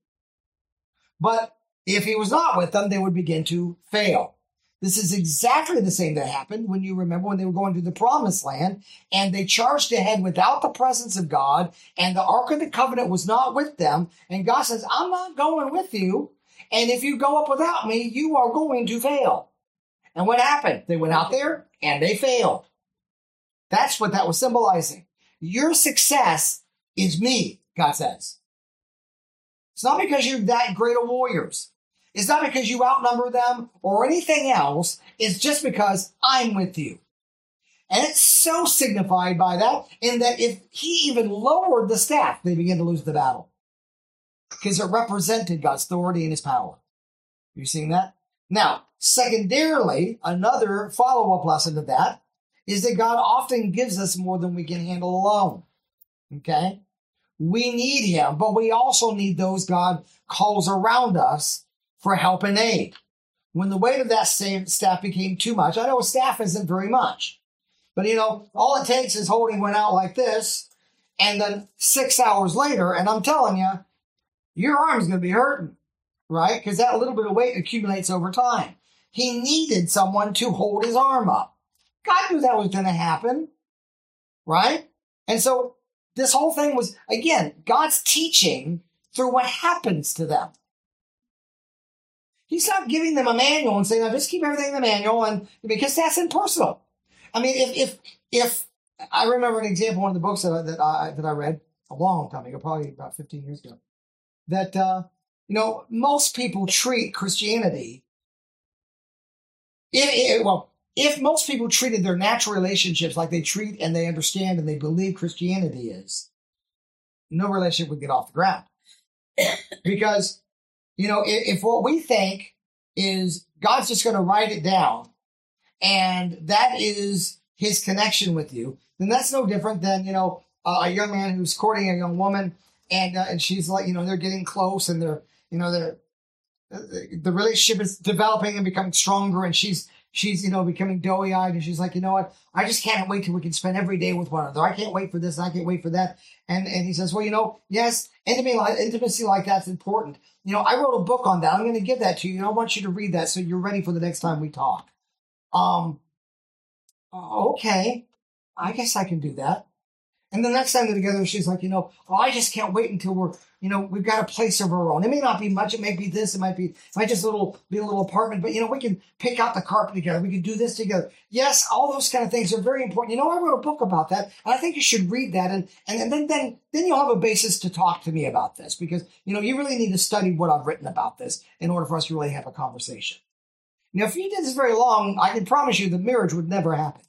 But if he was not with them, they would begin to fail. This is exactly the same that happened when you remember when they were going to the promised land and they charged ahead without the presence of God and the Ark of the Covenant was not with them. And God says, I'm not going with you. And if you go up without me, you are going to fail. And what happened? They went out there and they failed. That's what that was symbolizing. Your success is me, God says. It's not because you're that great of warriors. It's not because you outnumber them or anything else. It's just because I'm with you. And it's so signified by that, in that if he even lowered the staff, they begin to lose the battle. Because it represented God's authority and his power. You seeing that? Now, secondarily, another follow-up lesson to that is that God often gives us more than we can handle alone. Okay? We need him, but we also need those God calls around us for help and aid. When the weight of that same staff became too much, I know a staff isn't very much, but you know, all it takes is holding one out like this, and then six hours later, and I'm telling you, your arm's going to be hurting, right? Because that little bit of weight accumulates over time. He needed someone to hold his arm up. God knew that was going to happen, right? And so this whole thing was, again, God's teaching through what happens to them. He's not giving them a manual and saying, "Now just keep everything in the manual," and because that's impersonal. I mean, if if if I remember an example, one of the books that I, that I that I read a long time ago, probably about fifteen years ago, that uh, you know, most people treat Christianity. It, it, well, if most people treated their natural relationships like they treat and they understand and they believe Christianity is, no relationship would get off the ground. Because, you know, if, if what we think is God's just going to write it down and that is his connection with you, then that's no different than, you know, uh, a young man who's courting a young woman and uh, and she's like, you know, they're getting close and they're, you know, they're, the relationship is developing and becoming stronger, and she's she's you know becoming doughy eyed, and she's like, you know what, I just can't wait till we can spend every day with one another. I can't wait for this, and I can't wait for that. And and he says, well, you know, yes, intimacy like intimacy like that's important. You know, I wrote a book on that. I'm going to give that to you, and I want you to read that so you're ready for the next time we talk. Um, okay, I guess I can do that. And the next time they're together, she's like, you know, oh, I just can't wait until we're, you know, we've got a place of our own. It may not be much. It may be this. It might be, it might just a little, be a little apartment. But, you know, we can pick out the carpet together. We can do this together. Yes, all those kind of things are very important. You know, I wrote a book about that, and I think you should read that. And and, and then, then, then you'll have a basis to talk to me about this, because, you know, you really need to study what I've written about this in order for us to really have a conversation. You know, if you did this very long, I can promise you the marriage would never happen.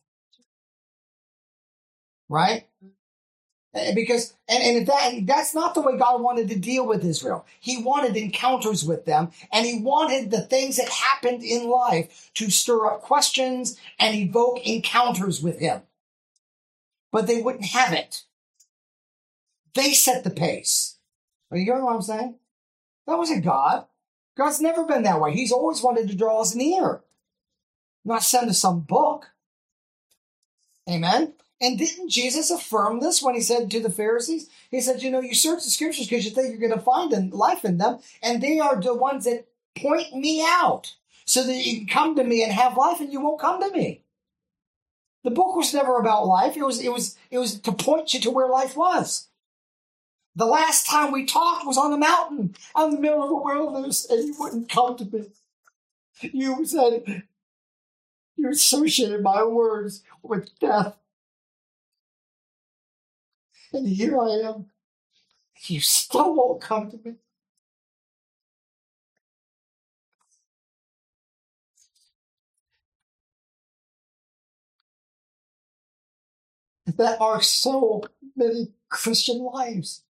Right? Because, and, and that, that's not the way God wanted to deal with Israel. He wanted encounters with them, and he wanted the things that happened in life to stir up questions and evoke encounters with him. But they wouldn't have it. They set the pace. Are you hearing what I'm saying? That wasn't God. God's never been that way. He's always wanted to draw us near, not send us some book. Amen? And didn't Jesus affirm this when he said to the Pharisees? He said, you know, you search the scriptures because you think you're going to find life in them, and they are the ones that point me out so that you can come to me and have life, and you won't come to me. The book was never about life. It was, it was, it was to point you to where life was. The last time we talked was on the mountain, out in the middle of the wilderness, and you wouldn't come to me. You said, you associated my words with death. And here I am. You still won't come to me. That marks so many Christian lives.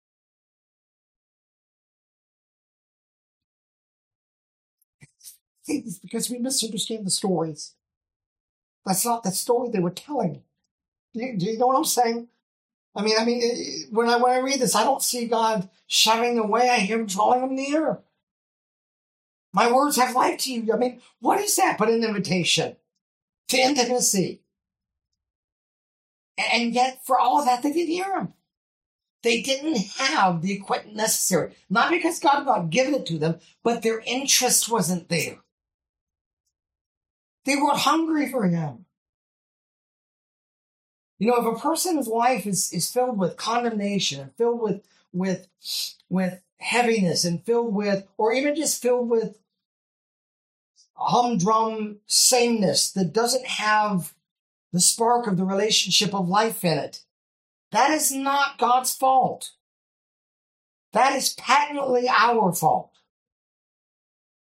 It's because we misunderstand the stories. That's not the story they were telling. Do you, do you know what I'm saying? I mean, I mean, when I when I read this, I don't see God shoving away. I hear him drawing them near. My words have life to you. I mean, what is that but an invitation to intimacy? And yet, for all of that, they didn't hear him. They didn't have the equipment necessary. Not because God had not given it to them, but their interest wasn't there. They weren't hungry for him. You know, if a person's life is, is filled with condemnation and filled with, with, with heaviness and filled with, or even just filled with humdrum sameness that doesn't have the spark of the relationship of life in it, that is not God's fault. That is patently our fault.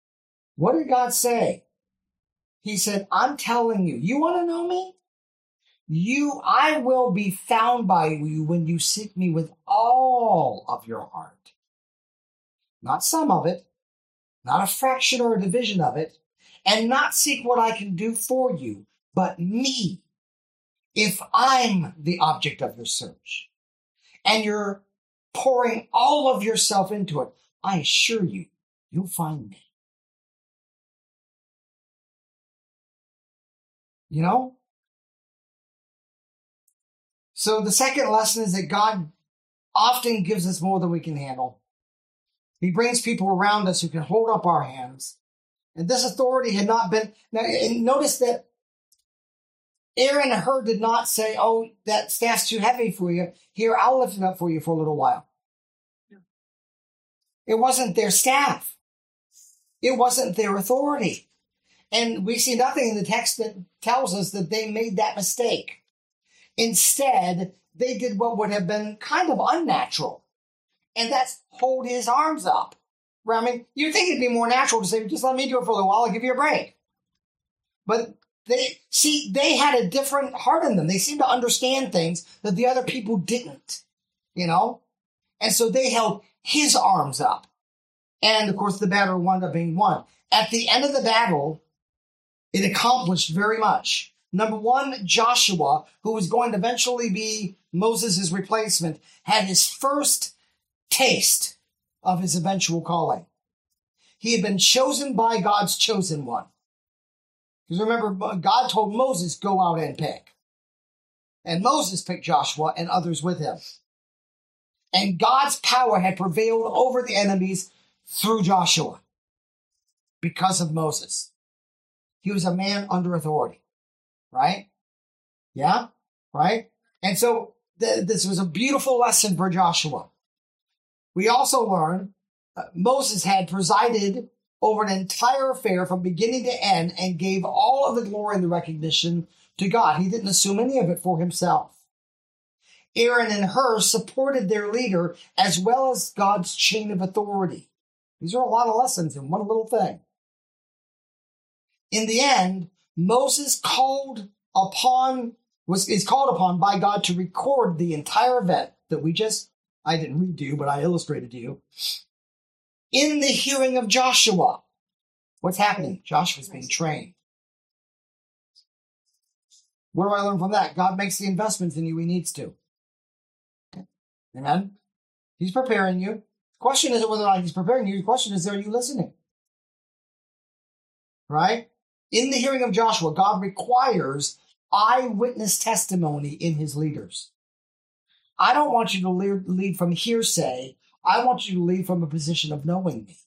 What did God say? He said, I'm telling you, you want to know me? You, I will be found by you when you seek me with all of your heart. Not some of it, not a fraction or a division of it, and not seek what I can do for you, but me. If I'm the object of your search, and you're pouring all of yourself into it, I assure you, you'll find me. You know? So the second lesson is that God often gives us more than we can handle. He brings people around us who can hold up our hands. And this authority had not been... Now, and notice that Aaron and Hur did not say, oh, that staff's too heavy for you. Here, I'll lift it up for you for a little while. No. It wasn't their staff. It wasn't their authority. And we see nothing in the text that tells us that they made that mistake. Instead, they did what would have been kind of unnatural. And that's hold his arms up. I mean, you'd think it'd be more natural to say, just let me do it for a little while, I'll give you a break. But they, see, they had a different heart in them. They seemed to understand things that the other people didn't, you know? And so they held his arms up. And, of course, the battle wound up being won. At the end of the battle, it accomplished very much. Number one, Joshua, who was going to eventually be Moses' replacement, had his first taste of his eventual calling. He had been chosen by God's chosen one. Because remember, God told Moses, go out and pick. And Moses picked Joshua and others with him. And God's power had prevailed over the enemies through Joshua because of Moses. He was a man under authority, right? Yeah, right? And so th- this was a beautiful lesson for Joshua. We also learn uh, Moses had presided over an entire affair from beginning to end and gave all of the glory and the recognition to God. He didn't assume any of it for himself. Aaron and Hur supported their leader as well as God's chain of authority. These are a lot of lessons in one little thing. In the end, Moses called upon was is called upon by God to record the entire event that we just I didn't read to you, but I illustrated to you. In the hearing of Joshua, what's happening? Joshua's being trained. What do I learn from that? God makes the investments in you he needs to. Amen? He's preparing you. The question isn't whether or not he's preparing you. The question is, are you listening? Right? In the hearing of Joshua, God requires eyewitness testimony in his leaders. I don't want you to lead, lead from hearsay. I want you to lead from a position of knowing me.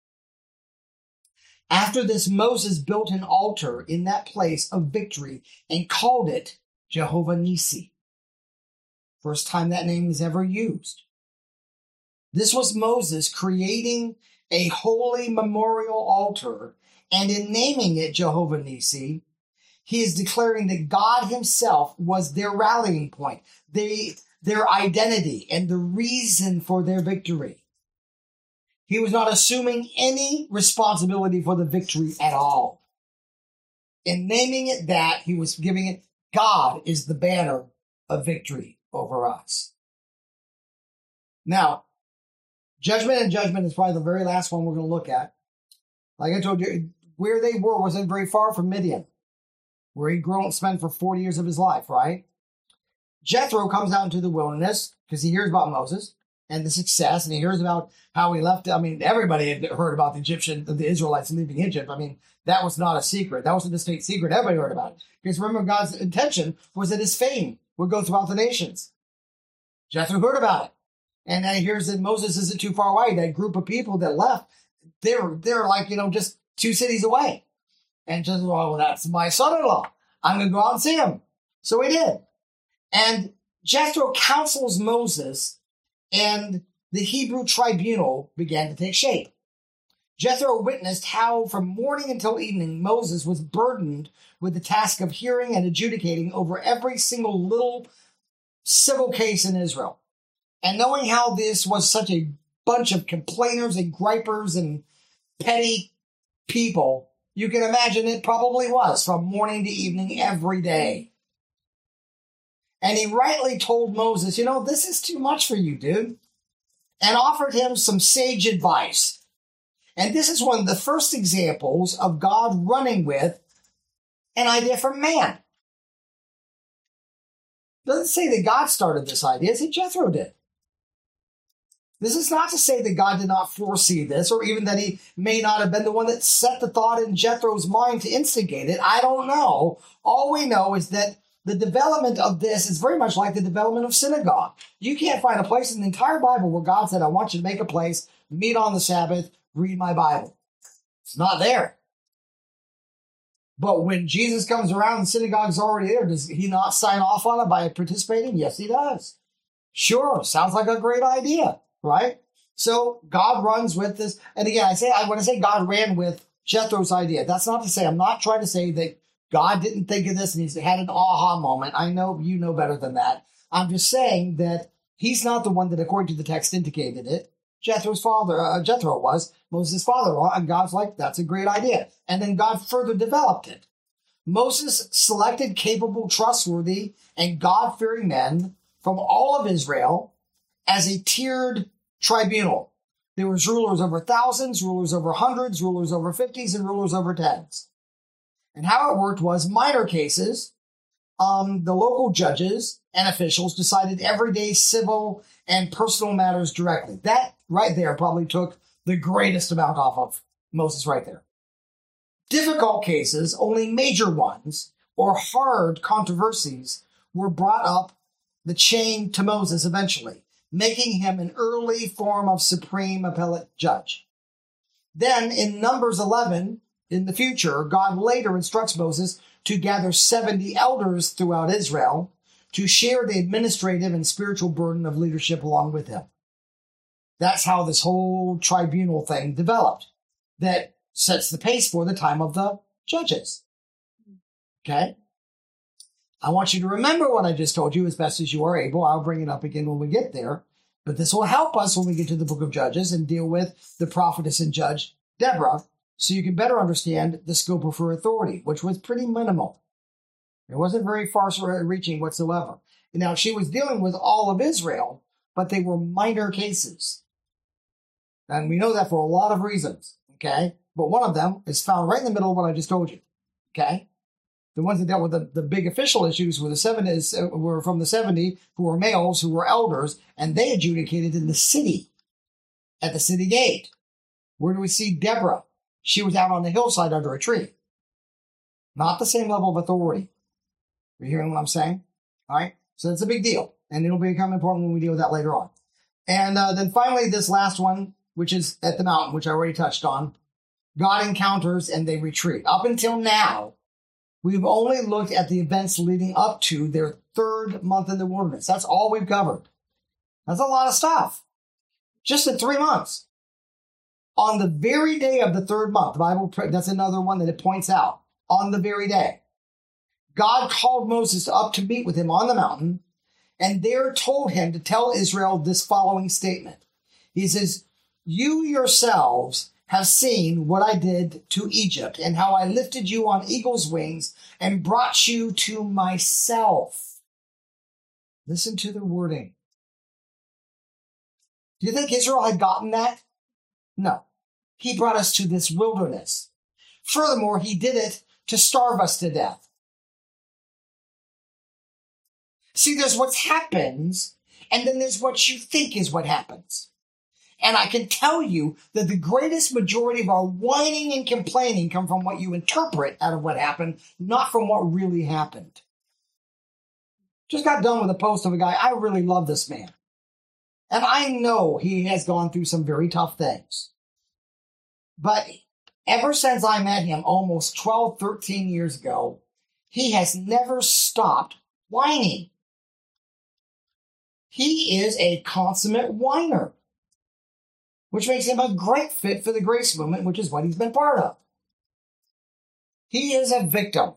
After this, Moses built an altar in that place of victory and called it Jehovah Nissi. First time that name is ever used. This was Moses creating a holy memorial altar, and in naming it Jehovah Nissi, he is declaring that God himself was their rallying point, they, their identity, and the reason for their victory. He was not assuming any responsibility for the victory at all. In naming it that, he was giving it, God is the banner of victory over us. Now, judgment and judgment is probably the very last one we're going to look at. Like I told you, where they were wasn't very far from Midian, where he'd grown and spent for forty years of his life, right? Jethro comes out into the wilderness because he hears about Moses and the success, and he hears about how he left. I mean, everybody had heard about the Egyptian, the Israelites leaving Egypt. I mean, that was not a secret. That wasn't a state secret. Everybody heard about it. Because remember, God's intention was that his fame would go throughout the nations. Jethro heard about it. And then he hears that Moses isn't too far away. That group of people that left, they're, they're like, you know, just two cities away. And just, well, that's my son-in-law. I'm going to go out and see him. So he did. And Jethro counsels Moses, and the Hebrew tribunal began to take shape. Jethro witnessed how from morning until evening Moses was burdened with the task of hearing and adjudicating over every single little civil case in Israel. And knowing how this was such a bunch of complainers and gripers and petty people, you can imagine it probably was from morning to evening every day. And he rightly told Moses, you know, this is too much for you, dude, and offered him some sage advice. And this is one of the first examples of God running with an idea from man. Doesn't say that God started this idea, it said Jethro did. This is not to say that God did not foresee this, or even that he may not have been the one that set the thought in Jethro's mind to instigate it. I don't know. All we know is that the development of this is very much like the development of synagogue. You can't find a place in the entire Bible where God said, I want you to make a place, meet on the Sabbath, read my Bible. It's not there. But when Jesus comes around and the synagogue's already there, does he not sign off on it by participating? Yes, he does. Sure, sounds like a great idea, right? So God runs with this. And again, I say, I when I say God ran with Jethro's idea, that's not to say, I'm not trying to say that God didn't think of this and he's had an aha moment. I know you know better than that. I'm just saying that he's not the one that, according to the text, indicated it. Jethro's father, uh, Jethro was Moses' father-in-law, and God's like, that's a great idea. And then God further developed it. Moses selected capable, trustworthy, and God-fearing men from all of Israel as a tiered tribunal. There was rulers over thousands, rulers over hundreds, rulers over fifties, and rulers over tens. And how it worked was minor cases, um, the local judges and officials decided everyday civil and personal matters directly. That right there probably took the greatest amount off of Moses right there. Difficult cases, only major ones, or hard controversies were brought up the chain to Moses eventually, making him an early form of supreme appellate judge. Then in Numbers eleven, in the future, God later instructs Moses to gather seventy elders throughout Israel to share the administrative and spiritual burden of leadership along with him. That's how this whole tribunal thing developed. That sets the pace for the time of the judges. Okay? I want you to remember what I just told you as best as you are able. I'll bring it up again when we get there. But this will help us when we get to the book of Judges and deal with the prophetess and judge Deborah, so you can better understand the scope of her authority, which was pretty minimal. It wasn't very far-reaching whatsoever. Now, she was dealing with all of Israel, but they were minor cases. And we know that for a lot of reasons, okay? But one of them is found right in the middle of what I just told you, okay? The ones that dealt with the, the big official issues were the seventies, uh, were from the seventy, who were males, who were elders, and they adjudicated in the city, at the city gate. Where do we see Deborah? She was out on the hillside under a tree. Not the same level of authority. Are you hearing what I'm saying? All right? So that's a big deal. And it'll become important when we deal with that later on. And uh, then finally, this last one, which is at the mountain, which I already touched on. God encounters and they retreat. Up until now, we've only looked at the events leading up to their third month in the wilderness. That's all we've covered. That's a lot of stuff. Just in three months. On the very day of the third month, the Bible, that's another one that it points out. On the very day, God called Moses up to meet with him on the mountain, and there told him to tell Israel this following statement. He says, you yourselves have seen what I did to Egypt and how I lifted you on eagle's wings and brought you to myself. Listen to the wording. Do you think Israel had gotten that? No. He brought us to this wilderness. Furthermore, he did it to starve us to death. See, there's what happens, and then there's what you think is what happens. And I can tell you that the greatest majority of our whining and complaining come from what you interpret out of what happened, not from what really happened. Just got done with a post of a guy. I really love this man. And I know he has gone through some very tough things. But ever since I met him almost twelve, thirteen years ago, he has never stopped whining. He is a consummate whiner, which makes him a great fit for the grace movement, which is what he's been part of. He is a victim.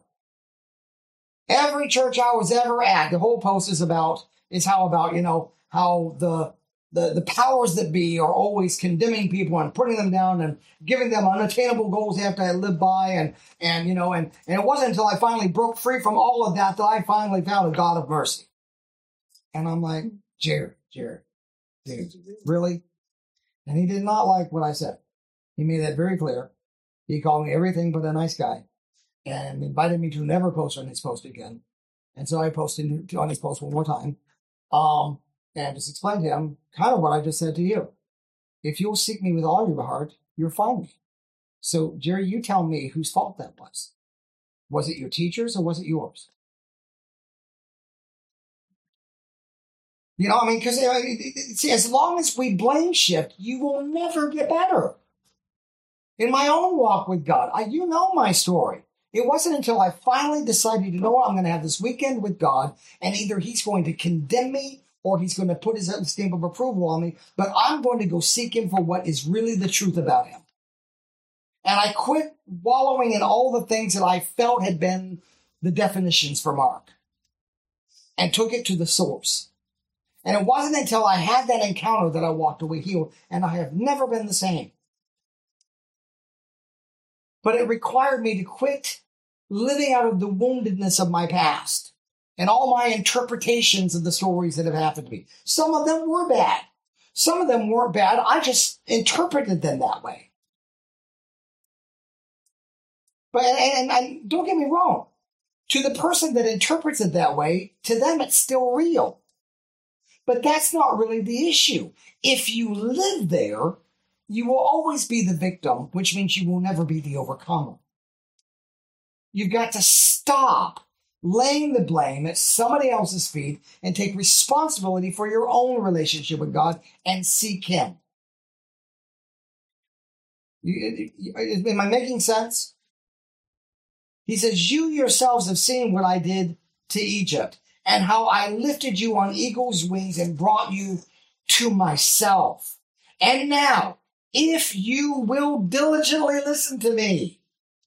Every church I was ever at, the whole post is about, is how about, you know, how the the, the powers that be are always condemning people and putting them down and giving them unattainable goals they have to live by. And, and you know, and, and it wasn't until I finally broke free from all of that that I finally found a God of mercy. And I'm like, Jared, Jared, dude, really? And he did not like what I said. He made that very clear. He called me everything but a nice guy and invited me to never post on his post again. And so I posted on his post one more time. Um, and just explained to him kind of what I just said to you. If you'll seek me with all your heart, you'll find me. So, Jerry, you tell me whose fault that was. Was it your teacher's or was it yours? You know, I mean, because see, as long as we blame shift, you will never get better. In my own walk with God, I, you know my story. It wasn't until I finally decided, you know what, I'm going to have this weekend with God, and either he's going to condemn me or he's going to put his stamp of approval on me, but I'm going to go seek him for what is really the truth about him. And I quit wallowing in all the things that I felt had been the definitions for Mark and took it to the source. And it wasn't until I had that encounter that I walked away healed, and I have never been the same. But it required me to quit living out of the woundedness of my past and all my interpretations of the stories that have happened to me. Some of them were bad. Some of them weren't bad. I just interpreted them that way. But and, and don't get me wrong. To the person that interprets it that way, to them it's still real. But that's not really the issue. If you live there, you will always be the victim, which means you will never be the overcomer. You've got to stop laying the blame at somebody else's feet and take responsibility for your own relationship with God and seek him. Am I making sense? He says, you yourselves have seen what I did to Egypt and how I lifted you on eagle's wings and brought you to myself. And now, if you will diligently listen to me.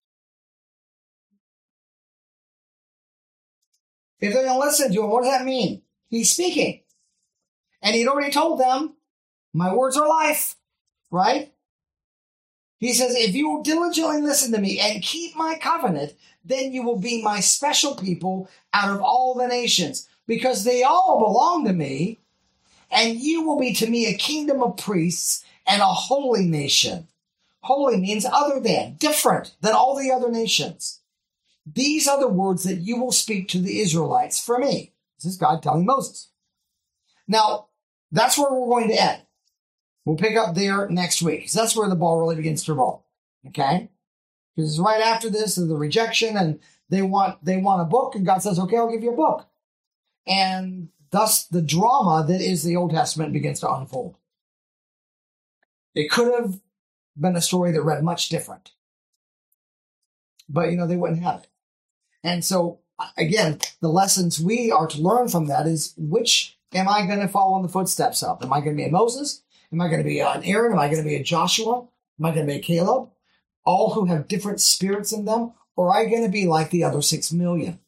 If they're going to listen to him, what does that mean? He's speaking. And he'd already told them, my words are life, right? He says, if you will diligently listen to me and keep my covenant, then you will be my special people out of all the nations, because they all belong to me, and you will be to me a kingdom of priests and a holy nation. Holy means other than, different than all the other nations. These are the words that you will speak to the Israelites for me. This is God telling Moses. Now, that's where we're going to end. We'll pick up there next week, because that's where the ball really begins to roll. Okay? Because right after this is the rejection, and they want they want a book, and God says, okay, I'll give you a book. And thus the drama that is the Old Testament begins to unfold. It could have been a story that read much different. But, you know, they wouldn't have it. And so, again, the lessons we are to learn from that is, which am I going to follow in the footsteps of? Am I going to be a Moses? Am I going to be an Aaron? Am I going to be a Joshua? Am I going to be a Caleb? All who have different spirits in them? Or are I going to be like the other six million?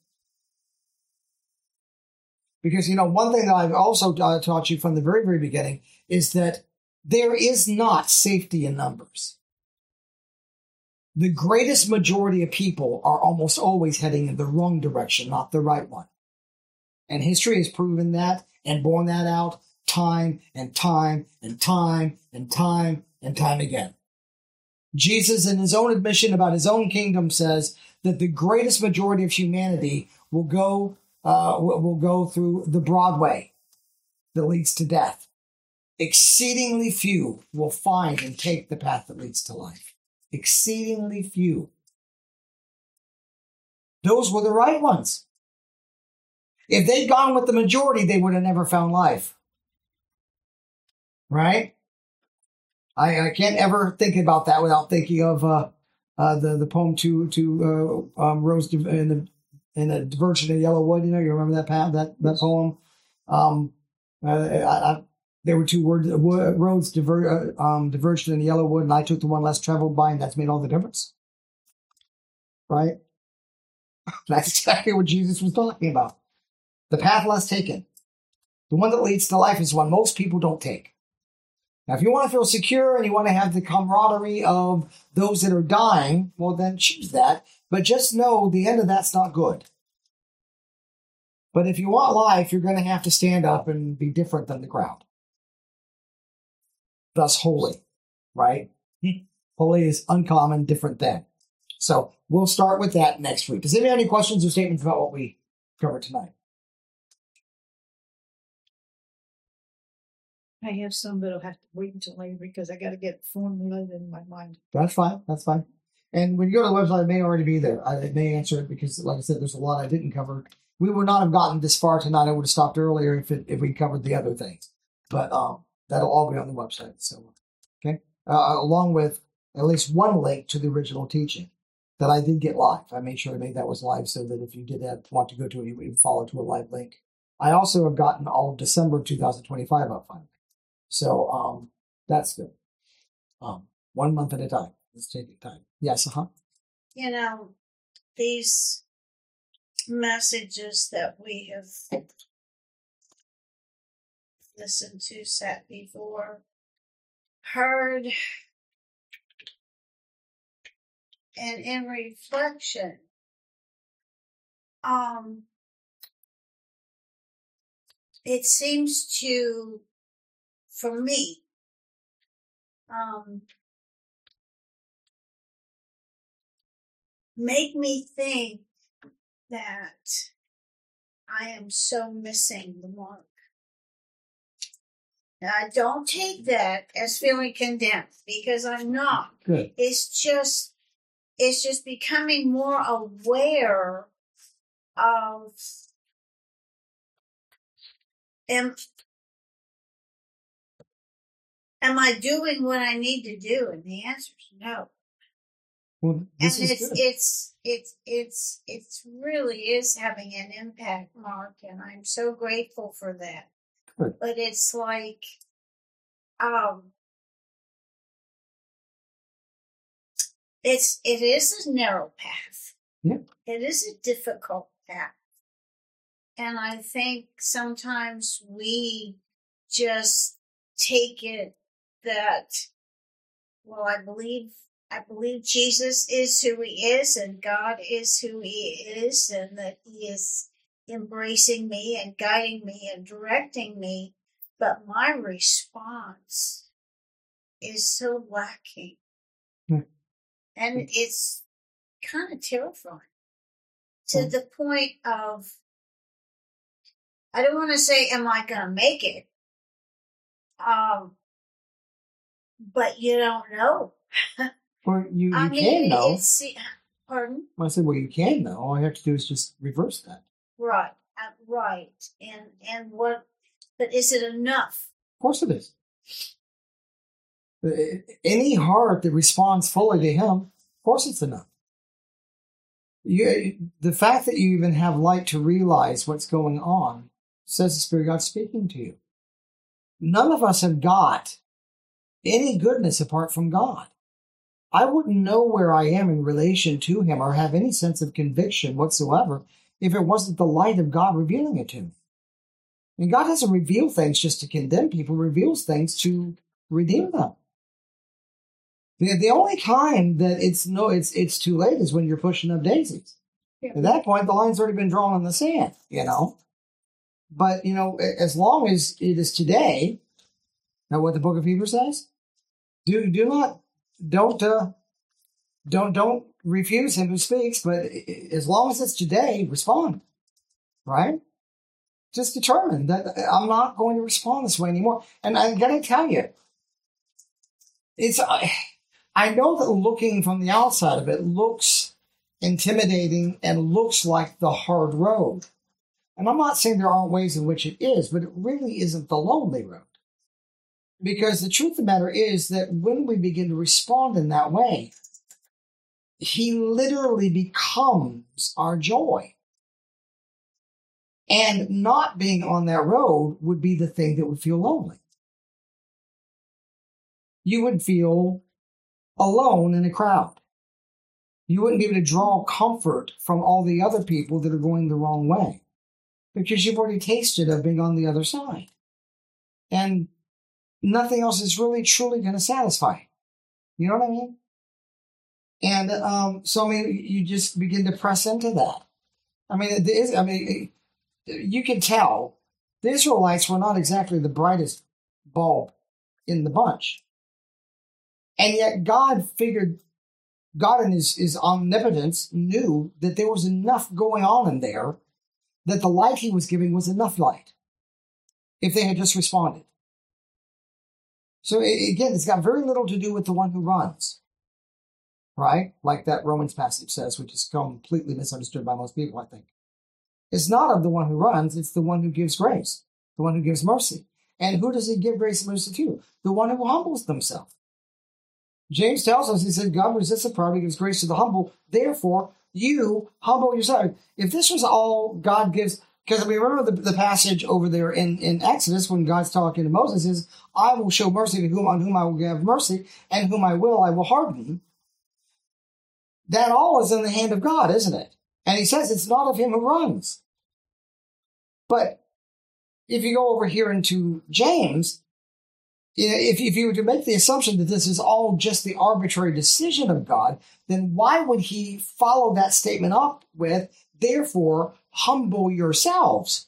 Because, you know, one thing that I've also uh, taught you from the very, very beginning is that there is not safety in numbers. The greatest majority of people are almost always heading in the wrong direction, not the right one. And history has proven that and borne that out time and time and time and time and time again. Jesus, in his own admission about his own kingdom, says that the greatest majority of humanity will go uh, will go through the broad way that leads to death. Exceedingly few will find and take the path that leads to life. Exceedingly few. Those were the right ones. If they'd gone with the majority, they would have never found life. Right? I, I can't ever think about that without thinking of uh, uh, the the poem to to uh, um, Rose in the in a Divergent in Yellow Wood. You know, you remember that that that poem. Um, uh, I, I, there were two words, roads diver, uh, um, diverged in the yellow wood, and I took the one less traveled by, and that's made all the difference. Right? That's exactly what Jesus was talking about. The path less taken. The one that leads to life is one most people don't take. Now, if you want to feel secure and you want to have the camaraderie of those that are dying, well, then choose that. But just know the end of that's not good. But if you want life, you're going to have to stand up and be different than the crowd. Thus, holy, right? Holy is uncommon, different than. So we'll start with that next week. Does anybody have any questions or statements about what we covered tonight? I have some, but I'll have to wait until later because I got to get formulated in my mind. That's fine. That's fine. And when you go to the website, it may already be there. I, it may answer it because, like I said, there's a lot I didn't cover. We would not have gotten this far tonight. I would have stopped earlier if it, if we covered the other things. But um, that'll all be on the website. So, okay, uh, along with at least one link to the original teaching that I did get live. I made sure I made that was live so that if you did have, want to go to it, you would follow to a live link. I also have gotten all of December of two thousand twenty-five up finally. So um, that's good. Um, one month at a time. Let's take your time. Yes, uh-huh. You know, these messages that we have listened to, sat before, heard, and in reflection, um, it seems to, for me, um, make me think that I am so missing the mark. Now, I don't take that as feeling condemned because I'm not. Good. It's just, it's just becoming more aware of, am, am I doing what I need to do? And the answer is no. Well, this and is it's, good. it's, it's, it's, it's really is having an impact, Mark, and I'm so grateful for that. Good. But it's like, um, it's, it is a narrow path. Yeah. It is a difficult path. And I think sometimes we just take it that, well, I believe I believe Jesus is who he is and God is who he is and that he is embracing me and guiding me and directing me. But my response is so lacking. Hmm. And it's kind of terrifying to Hmm. the point of, I don't want to say, am I going to make it? Um, but you don't know. Well, you, you I can mean, know. it's, pardon? I said, well, you can know. All you have to do is just reverse that. Right, uh, right. And, and what, but is it enough? Of course it is. Uh, Any heart that responds fully to him, of course it's enough. You, the fact that you even have light to realize what's going on says the Spirit of God speaking to you. None of us have got any goodness apart from God. I wouldn't know where I am in relation to him or have any sense of conviction whatsoever if it wasn't the light of God revealing it to me. And God doesn't reveal things just to condemn people, he reveals things to redeem them. The, the only time that it's no, it's it's too late is when you're pushing up daisies. Yeah. At that point, the line's already been drawn in the sand, you know. But, you know, as long as it is today, now what the book of Hebrews says, do do not don't uh, don't don't refuse him who speaks, but as long as it's today, respond. Right? Just determine that I'm not going to respond this way anymore. And I gotta tell you, it's I, I know that looking from the outside of it looks intimidating and looks like the hard road. And I'm not saying there aren't ways in which it is, but it really isn't the lonely road. Because the truth of the matter is that when we begin to respond in that way, he literally becomes our joy. And not being on that road would be the thing that would feel lonely. You would feel alone in a crowd. You wouldn't be able to draw comfort from all the other people that are going the wrong way because you've already tasted of being on the other side. And nothing else is really truly going to satisfy. You know what I mean? And um, so, I mean, you just begin to press into that. I mean, it is, I mean, you can tell the Israelites were not exactly the brightest bulb in the bunch. And yet God figured, God in his, his omnipotence knew that there was enough going on in there, that the light he was giving was enough light if they had just responded. So again, it's got very little to do with the one who runs, right? Like that Romans passage says, which is completely misunderstood by most people, I think. It's not of the one who runs, it's the one who gives grace, the one who gives mercy. And who does he give grace and mercy to? The one who humbles themselves. James tells us, he said, God resists the proud, he gives grace to the humble. Therefore, you humble yourself. If this was all God gives, because we remember the, the passage over there in, in Exodus when God's talking to Moses is, I will show mercy to whom on whom I will give mercy, and whom I will, I will harden. That all is in the hand of God, isn't it? And he says it's not of him who runs. But if you go over here into James, if, if you were to make the assumption that this is all just the arbitrary decision of God, then why would he follow that statement up with, therefore, humble yourselves?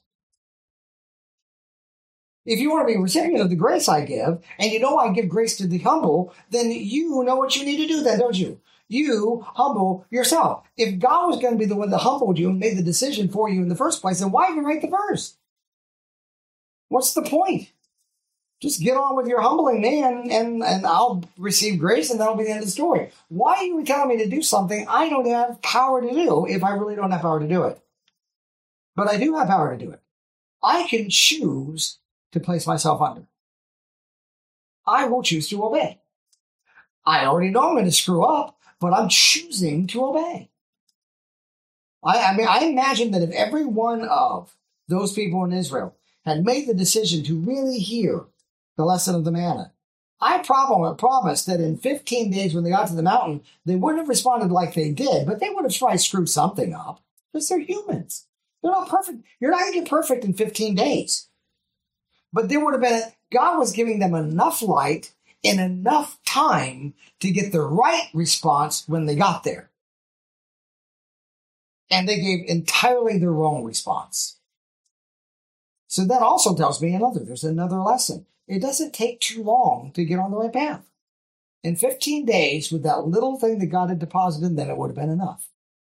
If you want to be a recipient of the grace I give, and you know I give grace to the humble, then you know what you need to do then, don't you? You humble yourself. If God was going to be the one that humbled you and made the decision for you in the first place, then why even write the verse? What's the point? Just get on with your humbling me and, and, and I'll receive grace and that'll be the end of the story. Why are you telling me to do something I don't have power to do if I really don't have power to do it? But I do have power to do it. I can choose to place myself under. I will choose to obey. I already know I'm going to screw up, but I'm choosing to obey. I, I mean, I imagine that if every one of those people in Israel had made the decision to really hear the lesson of the manna, I probably promised that in fifteen days when they got to the mountain, they wouldn't have responded like they did, but they would have tried to screw something up because they're humans. They're not perfect. You're not going to get perfect in fifteen days. But there would have been, God was giving them enough light and enough time to get the right response when they got there. And they gave entirely the wrong response. So that also tells me another, there's another lesson. It doesn't take too long to get on the right path. In fifteen days, with that little thing that God had deposited in them, it would have been enough.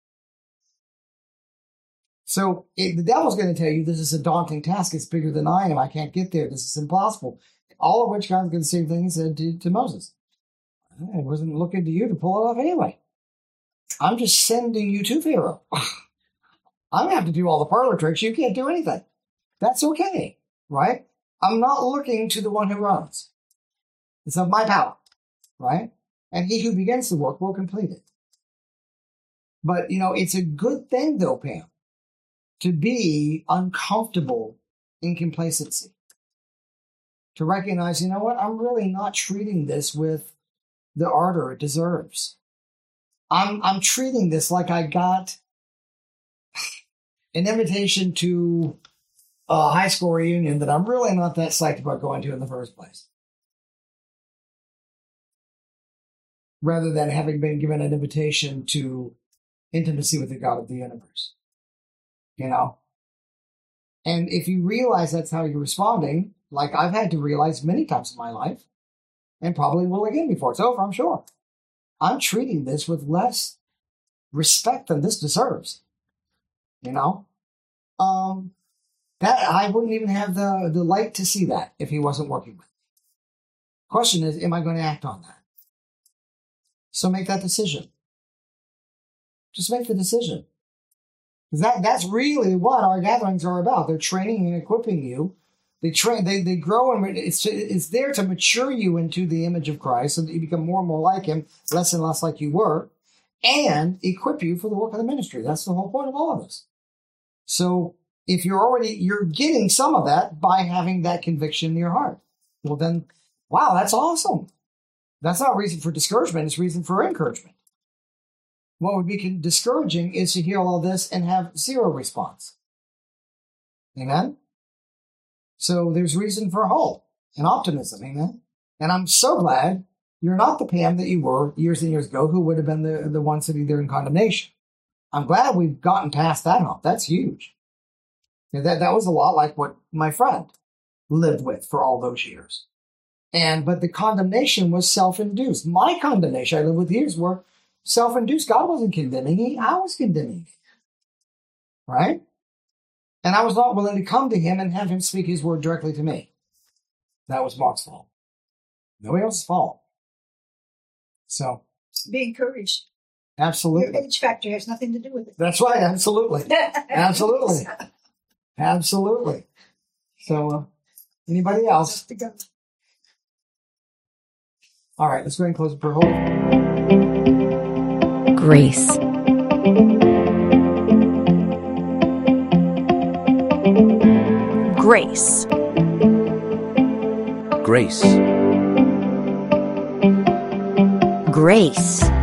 So it, the devil's going to tell you this is a daunting task. It's bigger than I am. I can't get there. This is impossible. All of which God's going to say the same thing he said to, to Moses. I wasn't looking to you to pull it off anyway. I'm just sending you to Pharaoh. I'm going to have to do all the parlor tricks. You can't do anything. That's okay, right? I'm not looking to the one who runs. It's of my power, right? And he who begins the work will complete it. But, you know, it's a good thing, though, Pam, to be uncomfortable in complacency. To recognize, you know what, I'm really not treating this with the ardor it deserves. I'm I'm treating this like I got an invitation to a high school reunion that I'm really not that psyched about going to in the first place. Rather than having been given an invitation to intimacy with the God of the universe. You know? And if you realize that's how you're responding, like I've had to realize many times in my life, and probably will again before it's over, I'm sure, I'm treating this with less respect than this deserves. You know? Um, that I wouldn't even have the, the light to see that if he wasn't working with me. Question is, am I going to act on that? So make that decision. Just make the decision. Because that, that's really what our gatherings are about. They're training and equipping you. They train, they, they grow, and it's, it's there to mature you into the image of Christ so that you become more and more like him, less and less like you were, and equip you for the work of the ministry. That's the whole point of all of this. So if you're already, you're getting some of that by having that conviction in your heart. Well then, wow, that's awesome. That's not reason for discouragement. It's reason for encouragement. What would be discouraging is to hear all this and have zero response. Amen? So there's reason for hope. and optimism. Amen. And I'm so glad you're not the Pam that you were years and years ago, who would have been the, the one sitting there in condemnation. I'm glad we've gotten past that hump. That's huge. And that, that was a lot like what my friend lived with for all those years. And, but the condemnation was self-induced. My condemnation I lived with years were self-induced. God wasn't condemning me. I was condemning. Right? And I was not willing to come to him and have him speak his word directly to me. That was Mark's fault. Nobody else's fault. So. Be encouraged. Absolutely. Your age factor has nothing to do with it. That's right. Absolutely. Absolutely. Absolutely. So, uh, anybody else? All right, let's go ahead and close the prayer. Grace. Grace. Grace. Grace.